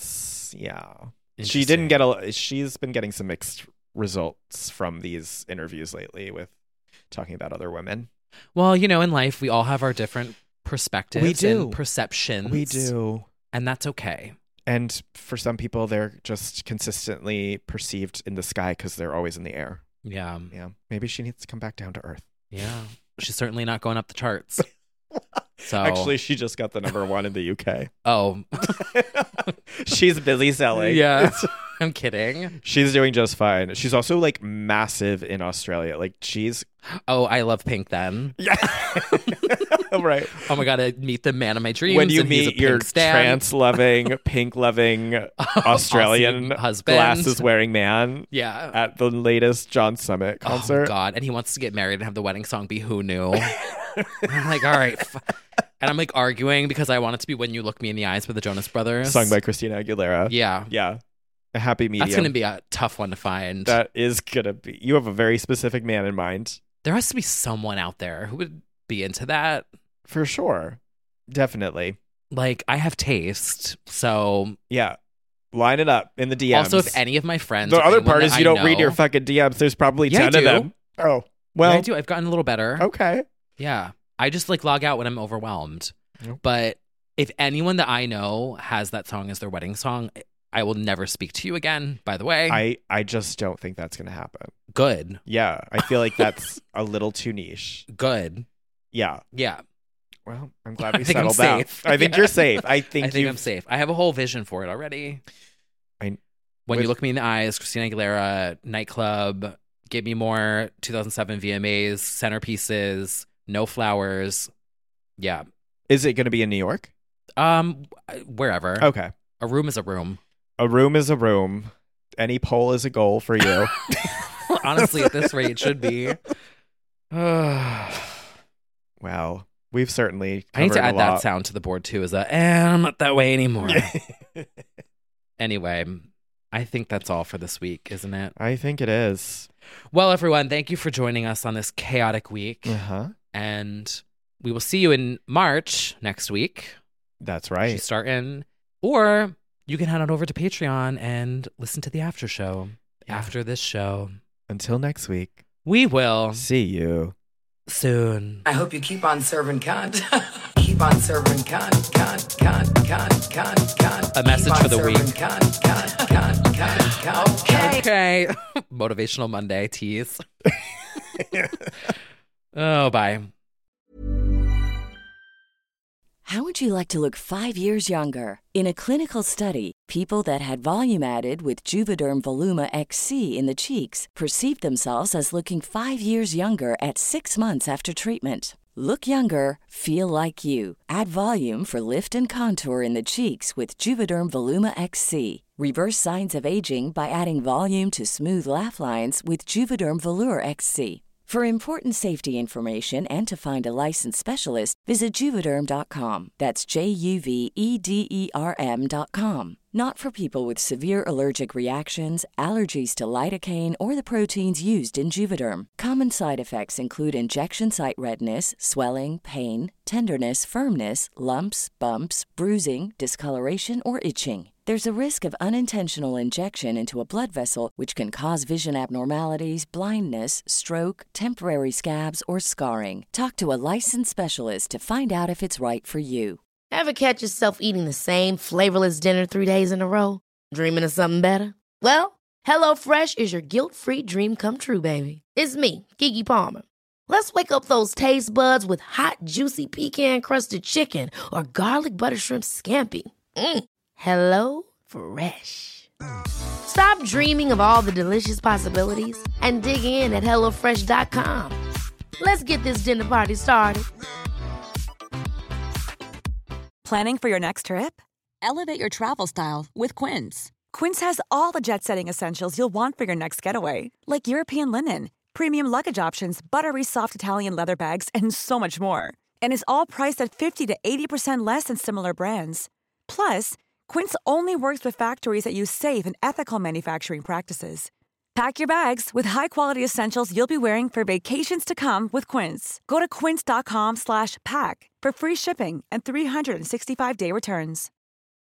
She didn't get she's been getting some mixed results from these interviews lately with talking about other women. Well, you know, in life, we all have our different perspectives and perceptions. We do. And that's okay. And for some people, they're just consistently perceived in the sky because they're always in the air. Yeah. Yeah. Maybe she needs to come back down to earth. Yeah. She's certainly not going up the charts. So actually, she just got the #1 in the UK. Oh. She's busy selling. Yeah. I'm kidding. She's doing just fine. She's also like massive in Australia. Like she's... Oh, I love Pink then. Yeah. Right. Oh my God, I meet the man of my dreams. When you meet your trans-loving, Pink-loving Australian husband, glasses-wearing man yeah, at the latest John Summit concert. Oh God, and he wants to get married and have the wedding song be Who Knew? I'm like, all right. And I'm like arguing because I want it to be When You Look Me in the Eyes by the Jonas Brothers. Sung by Christina Aguilera. Yeah. Yeah. A happy medium. That's going to be a tough one to find. That is going to be. You have a very specific man in mind. There has to be someone out there who would be into that. For sure. Definitely. Like, I have taste, so... Yeah. Line it up in the DMs. Also, if any of my friends... The other part is you don't read your fucking DMs. There's probably 10 of them. Oh. Well... Yeah, I do. I've gotten a little better. Okay. Yeah. I just, like, log out when I'm overwhelmed. Nope. But if anyone that I know has that song as their wedding song... I will never speak to you again, by the way. I just don't think that's going to happen. Good. Yeah. I feel like that's a little too niche. Good. Yeah. Yeah. Well, I'm glad we settled that. I think you're safe. I think I'm safe. I have a whole vision for it already. When You Look Me in the Eyes, Christina Aguilera, Nightclub, Give Me More, 2007 VMAs, Centerpieces, No Flowers. Yeah. Is it going to be in New York? Wherever. Okay. A room is a room. A room is a room. Any poll is a goal for you. Honestly, at this rate, it should be. Well, we've certainly I need to add a lot. that sound to the board, too, as I'm not that way anymore. Anyway, I think that's all for this week, isn't it? I think it is. Well, everyone, thank you for joining us on this chaotic week. Uh-huh. And we will see you in March next week. That's right. She's starting... Or you can head on over to Patreon and listen to the after show after this show. Until next week. We will see you soon. I hope you keep on serving cunt. Keep on serving cunt. A message for the week. Cunt. Okay. Motivational Monday tease. Oh, bye. How would you like to look 5 years younger? In a clinical study, people that had volume added with Juvederm Voluma XC in the cheeks perceived themselves as looking 5 years younger at 6 months after treatment. Look younger, feel like you. Add volume for lift and contour in the cheeks with Juvederm Voluma XC. Reverse signs of aging by adding volume to smooth laugh lines with Juvederm Volure XC. For important safety information and to find a licensed specialist, visit Juvederm.com. That's JUVEDERM.com. Not for people with severe allergic reactions, allergies to lidocaine, or the proteins used in Juvederm. Common side effects include injection site redness, swelling, pain, tenderness, firmness, lumps, bumps, bruising, discoloration, or itching. There's a risk of unintentional injection into a blood vessel, which can cause vision abnormalities, blindness, stroke, temporary scabs, or scarring. Talk to a licensed specialist to find out if it's right for you. Ever catch yourself eating the same flavorless dinner 3 days in a row? Dreaming of something better? Well, HelloFresh is your guilt-free dream come true, baby. It's me, Keke Palmer. Let's wake up those taste buds with hot, juicy pecan-crusted chicken or garlic butter shrimp scampi. Hello Fresh. Stop dreaming of all the delicious possibilities and dig in at HelloFresh.com. Let's get this dinner party started. Planning for your next trip? Elevate your travel style with Quince. Quince has all the jet-setting essentials you'll want for your next getaway, like European linen, premium luggage options, buttery soft Italian leather bags, and so much more. And is all priced at 50 to 80% less than similar brands. Plus, Quince only works with factories that use safe and ethical manufacturing practices. Pack your bags with high-quality essentials you'll be wearing for vacations to come with Quince. Go to quince.com/pack for free shipping and 365-day returns.